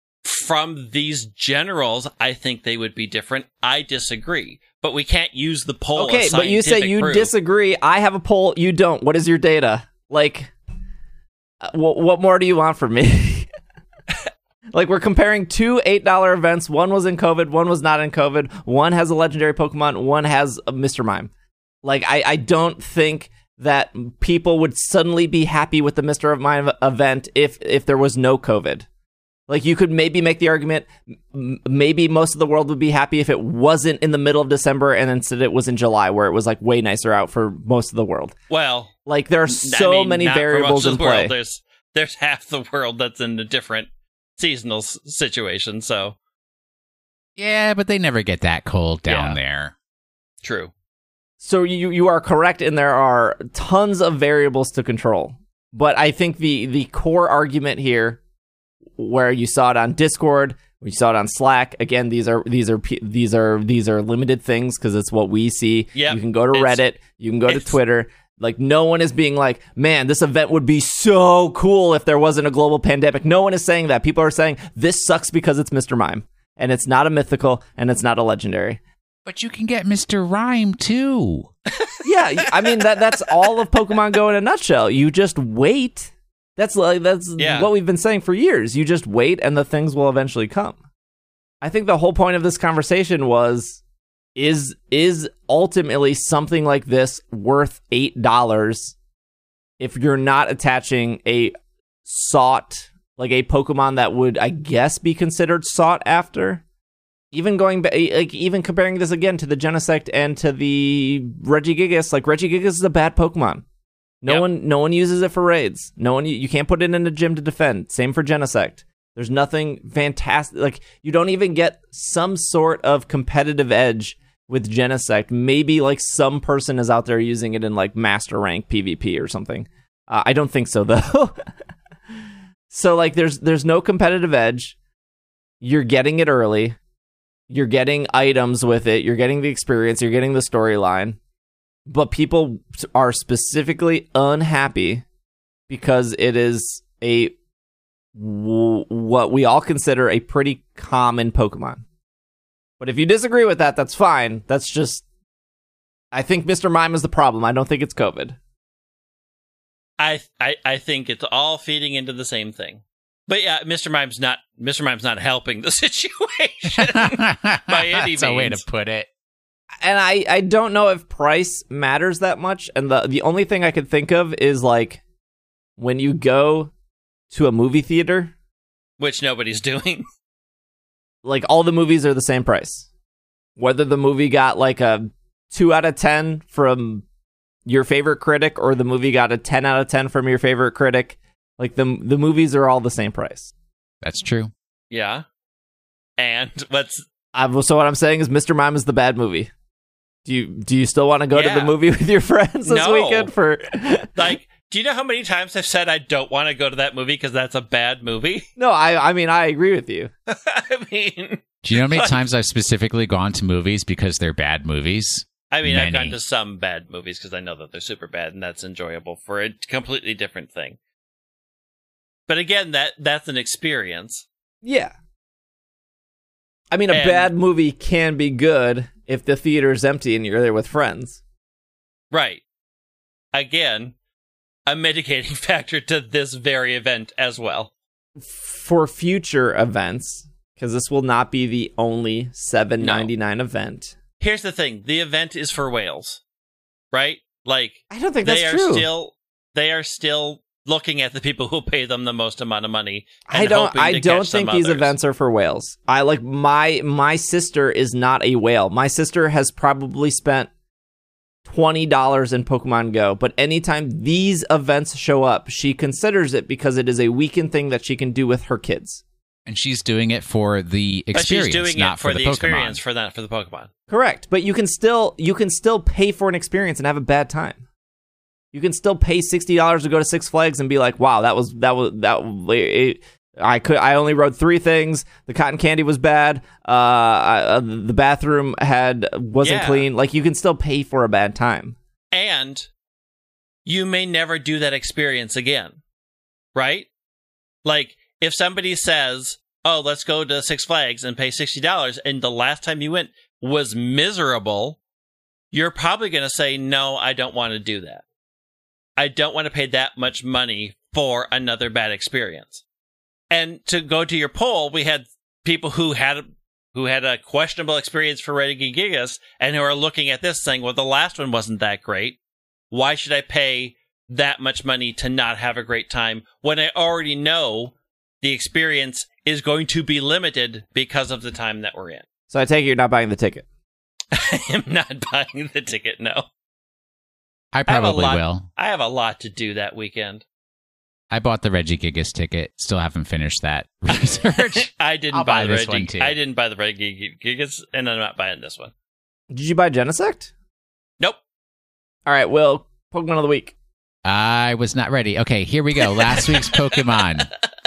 from these generals, I think they would be different. I disagree. But we can't use the poll Okay, as but you say scientific you proof. disagree. I have a poll. You don't. What is your data? Like, uh, what, what more do you want from me? Like, we're comparing two eight dollar events. One was in COVID. One was not in COVID. One has a legendary Pokemon. One has a Mister Mime. Like, I, I don't think that people would suddenly be happy with the Mister Mime event if if there was no COVID. Like, you could maybe make the argument, m- maybe most of the world would be happy if it wasn't in the middle of December and instead it was in July, where it was, like, way nicer out for most of the world. Well, Like, there are so I mean, many not for variables most of in the play. world. There's there's half the world that's in a different seasonal s- situation. So Yeah, but they never get that cold down Yeah. there. true. So you you are correct, and there are tons of variables to control. But I think the the core argument here, where you saw it on Discord, we saw it on Slack. Again, these are these are pe- these are these are limited things because it's what we see. Yep. You can go to It's- Reddit, you can go to it's- Twitter. Like, no one is being like, man, this event would be so cool if there wasn't a global pandemic. No one is saying that. People are saying this sucks because it's Mister Mime, and it's not a mythical, and it's not a legendary. But you can get Mister Rhyme too. Yeah, I mean that that's all of Pokemon Go in a nutshell. You just wait. That's like that's Yeah. what we've been saying for years. You just wait and the things will eventually come. I think the whole point of this conversation was is is ultimately something like this worth eight dollars if you're not attaching a sought, like a Pokemon that would, I guess, be considered sought after. Even going back, like even comparing this again to the Genesect and to the Regigigas, like Regigigas is a bad Pokemon. No Yep. one, no one uses it for raids. No one, you can't put it in a gym to defend. Same for Genesect. There's nothing fantastic. Like, you don't even get some sort of competitive edge with Genesect. Maybe like some person is out there using it in like master rank PvP or something. Uh, I don't think so though. So like there's there's no competitive edge. You're getting it early. You're getting items with it. You're getting the experience. You're getting the storyline. But people are specifically unhappy because it is a w- what we all consider a pretty common Pokemon. But if you disagree with that, that's fine. That's just... I think Mister Mime is the problem. I don't think it's COVID. I, I I think it's all feeding into the same thing. But yeah, Mister Mime's not Mister Mime's not helping the situation by any means. That's a way to put it. And I, I don't know if price matters that much. And the the only thing I could think of is like when you go to a movie theater, which nobody's doing. Like all the movies are the same price. Whether the movie got like a two out of ten from your favorite critic or the movie got a ten out of ten from your favorite critic, like the the movies are all the same price. That's true. Yeah. And what's Uh, so what I'm saying is Mister Mime is the bad movie. Do you do you still want to go yeah. to the movie with your friends this no. weekend? For like, do you know how many times I've said I don't want to go to that movie because that's a bad movie? No, I I mean I agree with you. I mean, do you know how many like, times I've specifically gone to movies because they're bad movies? I mean, Many. I've gone to some bad movies because I know that they're super bad, and that's enjoyable for a completely different thing. But again, that that's an experience. Yeah. I mean, a And- bad movie can be good if the theater's empty and you're there with friends. Right. Again, a mitigating factor to this very event as well. For future events, because this will not be the only seven ninety-nine no. event. Here's the thing. The event is for whales, right? Like, I don't think they that's are true. still They are still looking at the people who pay them the most amount of money. And I don't. hoping I to don't catch some think these others. events are for whales. I like my my sister is not a whale. My sister has probably spent twenty dollars in Pokemon Go, but anytime these events show up, she considers it because it is a weekend thing that she can do with her kids. And she's doing it for the But experience, she's doing not it for, for the, the experience, Pokemon. for that for the Pokemon. Correct, but you can still you can still pay for an experience and have a bad time. You can still pay sixty dollars to go to Six Flags and be like, "Wow, that was that was that." It, I could. I only rode three things. The cotton candy was bad. Uh, I, the bathroom had wasn't Yeah. clean. Like you can still pay for a bad time. And you may never do that experience again, right? Like, if somebody says, oh, let's go to Six Flags and pay sixty dollars, and the last time you went was miserable, you're probably going to say, no, I don't want to do that. I don't want to pay that much money for another bad experience. And to go to your poll, we had people who had who had a questionable experience for Regigigas and who are looking at this saying, well, the last one wasn't that great. Why should I pay that much money to not have a great time when I already know the experience is going to be limited because of the time that we're in? So I take it you're not buying the ticket. I am not buying the ticket, no. I I have a probably lot- will. I have a lot to do that weekend. I bought the Regigigas ticket. Still haven't finished that research. I didn't I'll buy, buy the this one, Regi- too. I didn't buy the Regigigas, and I'm not buying this one. Did you buy Genesect? Nope. All right, Will, Pokemon of the week. I was not ready. Okay, here we go. Last week's Pokemon.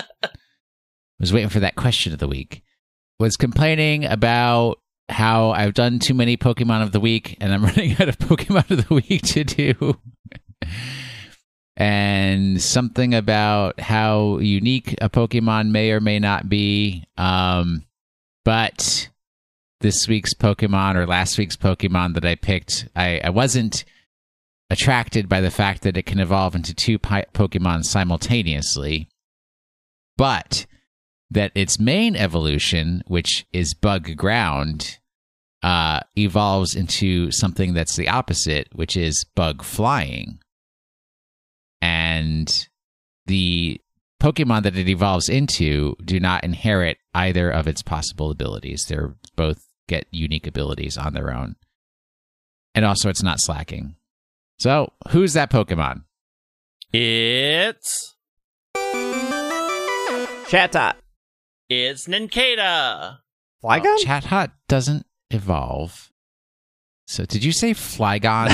Was waiting for that question of the week. Was complaining about how I've done too many Pokemon of the week and I'm running out of Pokemon of the week to do. And something about how unique a Pokemon may or may not be. Um, but this week's Pokemon or last week's Pokemon that I picked, I, I wasn't attracted by the fact that it can evolve into two pi- Pokemon simultaneously, but that its main evolution, which is Bug Ground, uh, evolves into something that's the opposite, which is Bug Flying. And the Pokemon that it evolves into do not inherit either of its possible abilities. They're both get unique abilities on their own. And also, it's not slacking. So, who's that Pokemon? It's Chatot. it's Nincada. Flygon? Well, Chatot doesn't evolve. So did you say Flygon?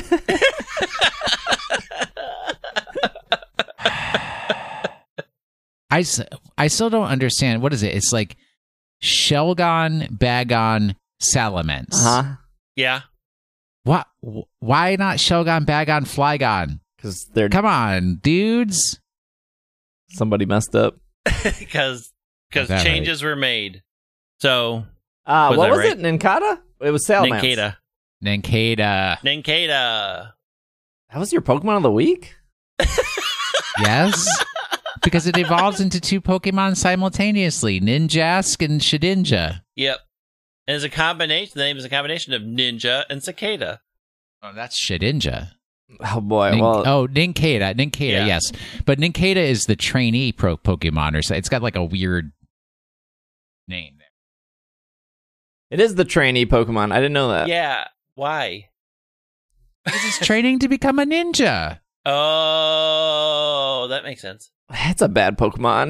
I, s- I still don't understand. What is it? It's like Shelgon, Bagon, Salamence. Uh-huh. Yeah. What? Why not Shelgon, Bagon, Flygon? Because they're Come on, dudes. somebody messed up. Because because Got that changes were made. So, Uh, Was what that was right? it? Nincada? It was Salamence. Nincada. Nincada. Nincada. That was your Pokemon of the week? Yes. Because it evolves into two Pokemon simultaneously, Ninjask and Shedinja. Yep. And it's a combination. The name is a combination of ninja and cicada. Oh, that's Shedinja. Oh, boy. Nin- well, oh, Nincada. Nincada, Yeah. yes. But Nincada is the trainee pro Pokemon, or so. It's got like a weird name there. it is the trainee Pokemon. I didn't know that. Yeah. Why? Because it's training to become a ninja. Oh, that makes sense. It's a bad Pokemon.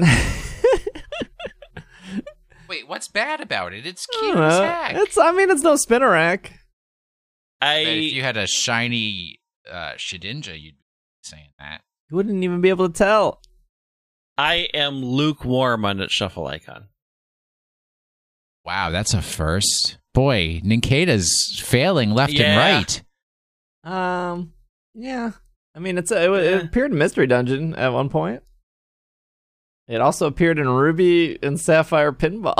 Wait, what's bad about it? It's I cute don't as know. heck. It's, I mean, it's no Spinarak. I But if you had a shiny uh, Shedinja, you'd be saying that. You wouldn't even be able to tell. I am lukewarm on its shuffle icon. Wow, that's a first. Boy, Nincada's failing left Yeah. and right. Um, yeah. I mean, it's a, it, Yeah. it appeared in Mystery Dungeon at one point. It also appeared in Ruby and Sapphire Pinball.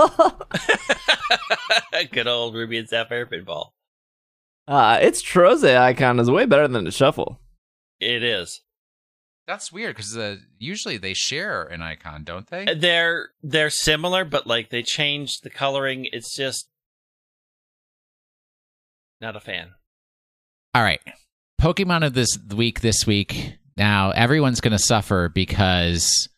Good old Ruby and Sapphire pinball. uh, its Troze icon is way better than the Shuffle. It is. That's weird because uh, usually they share an icon, don't they? They're they're similar, but like they changed the coloring. It's just not a fan. All right. Pokemon of this week this week. Now, everyone's going to suffer because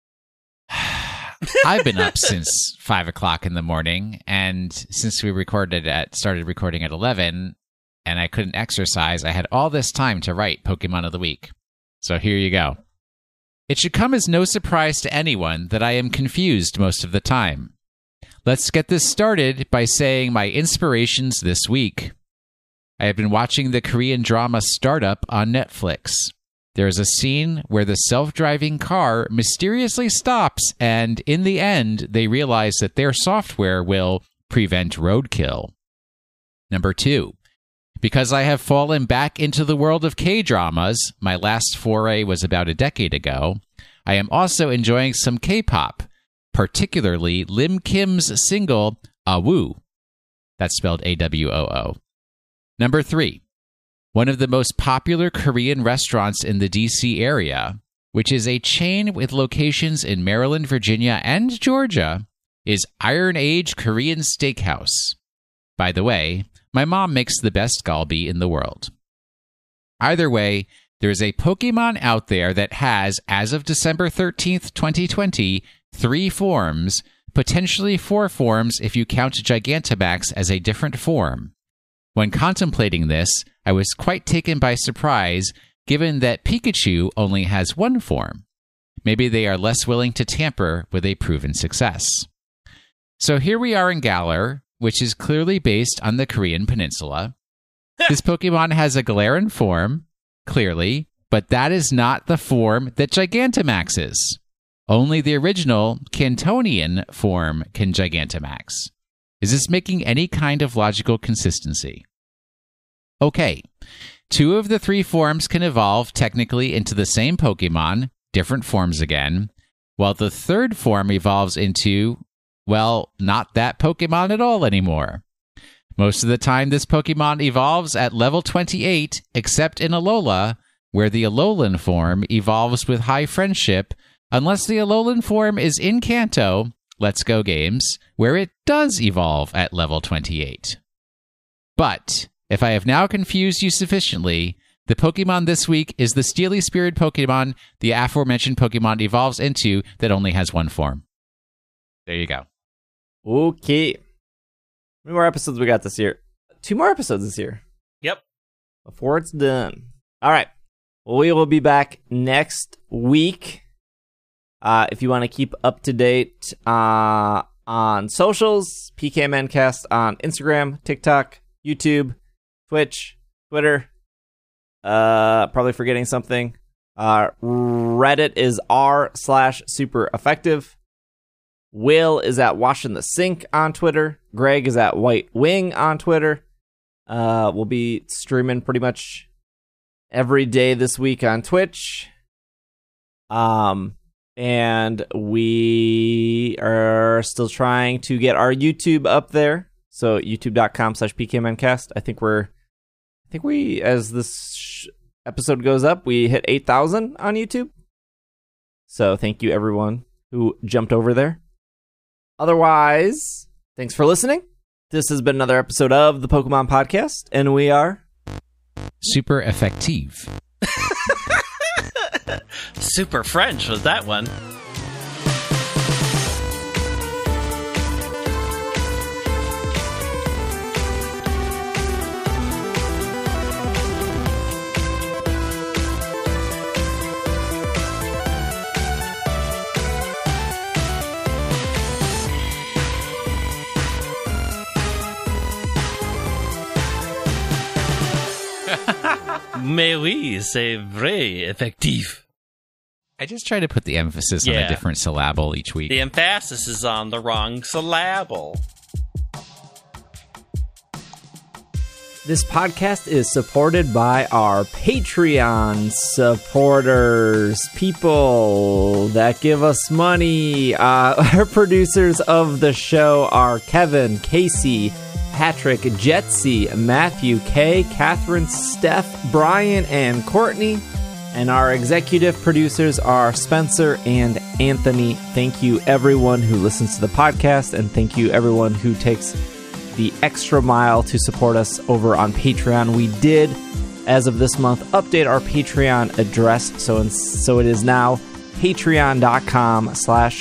I've been up since five o'clock in the morning, and since we recorded at started recording at eleven, and I couldn't exercise, I had all this time to write Pokemon of the week. So here you go. It should come as no surprise to anyone that I am confused most of the time. Let's get this started by saying my inspirations this week. I have been watching the Korean drama Startup on Netflix. There is a scene where the self-driving car mysteriously stops, and in the end, they realize that their software will prevent roadkill. Number two, because I have fallen back into the world of K-dramas, my last foray was about a decade ago, I am also enjoying some K-pop, particularly Lim Kim's single, Awoo. That's spelled A W O O. Number three, one of the most popular Korean restaurants in the D C area, which is a chain with locations in Maryland, Virginia, and Georgia, is Iron Age Korean Steakhouse. By the way, my mom makes the best galbi in the world. Either way, there is a Pokemon out there that has, as of December thirteenth, twenty twenty, three forms, potentially four forms if you count Gigantamax as a different form. When contemplating this, I was quite taken by surprise, given that Pikachu only has one form. Maybe they are less willing to tamper with a proven success. So here we are in Galar, which is clearly based on the Korean peninsula. This Pokemon has a Galarian form, clearly, but that is not the form that Gigantamax is. Only the original Cantonian form can Gigantamax. Is this making any kind of logical consistency? Okay, two of the three forms can evolve technically into the same Pokemon, different forms again, while the third form evolves into, well, not that Pokemon at all anymore. Most of the time, this Pokemon evolves at level twenty-eight, except in Alola, where the Alolan form evolves with high friendship, unless the Alolan form is in Kanto, Let's Go Games, where it does evolve at level twenty-eight. But, if I have now confused you sufficiently, the Pokemon this week is the Steely Spirit Pokemon the aforementioned Pokemon evolves into that only has one form. There you go. Okay. How many more episodes we got this year? Two more episodes this year. Yep. Before it's done. All right. Well, we will be back next week. Uh, if you want to keep up to date uh, on socials, P K M N Cast on Instagram, TikTok, YouTube, Twitch, Twitter. Uh, probably forgetting something. Uh, Reddit is r slash super effective. Will is at Washing the Sink on Twitter. Greg is at White Wing on Twitter. Uh, we'll be streaming pretty much every day this week on Twitch. Um, and we are still trying to get our YouTube up there. So youtube.com slash pkmncast. I think we're, I think we, as this sh- episode goes up, we hit eight thousand on YouTube. So thank you everyone who jumped over there. Otherwise, thanks for listening. This has been another episode of the Pokemon Podcast, and we are super effective. Super French was that one. Mais oui, c'est vrai, effectif. I just try to put the emphasis on Yeah. a different syllable each week. The emphasis is on the wrong syllable. This podcast is supported by our Patreon supporters, people that give us money. Uh, our producers of the show are Kevin, Casey, Patrick, Jetsy, Matthew, Kay, Catherine, Steph, Brian, and Courtney. And our executive producers are Spencer and Anthony. Thank you, everyone who listens to the podcast, and thank you, everyone who takes the extra mile to support us over on Patreon. We did, as of this month, update our Patreon address, so in, so it is now patreon.com slash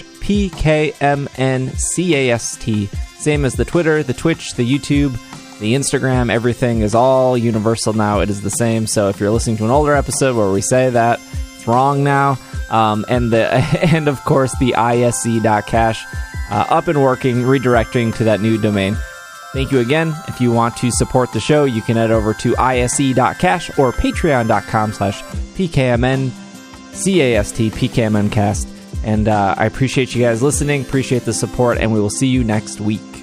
pkmncast. Same as the Twitter, the Twitch, the YouTube, the Instagram, everything is all universal now. It is the same. So if you're listening to an older episode where we say that, it's wrong now. Um, and the and of course the isc.cash uh, up and working, redirecting to that new domain. Thank you again. If you want to support the show, you can head over to isc.cash or patreon.com slash pkmncast, pkmncast. And uh, I appreciate you guys listening, appreciate the support, and we will see you next week.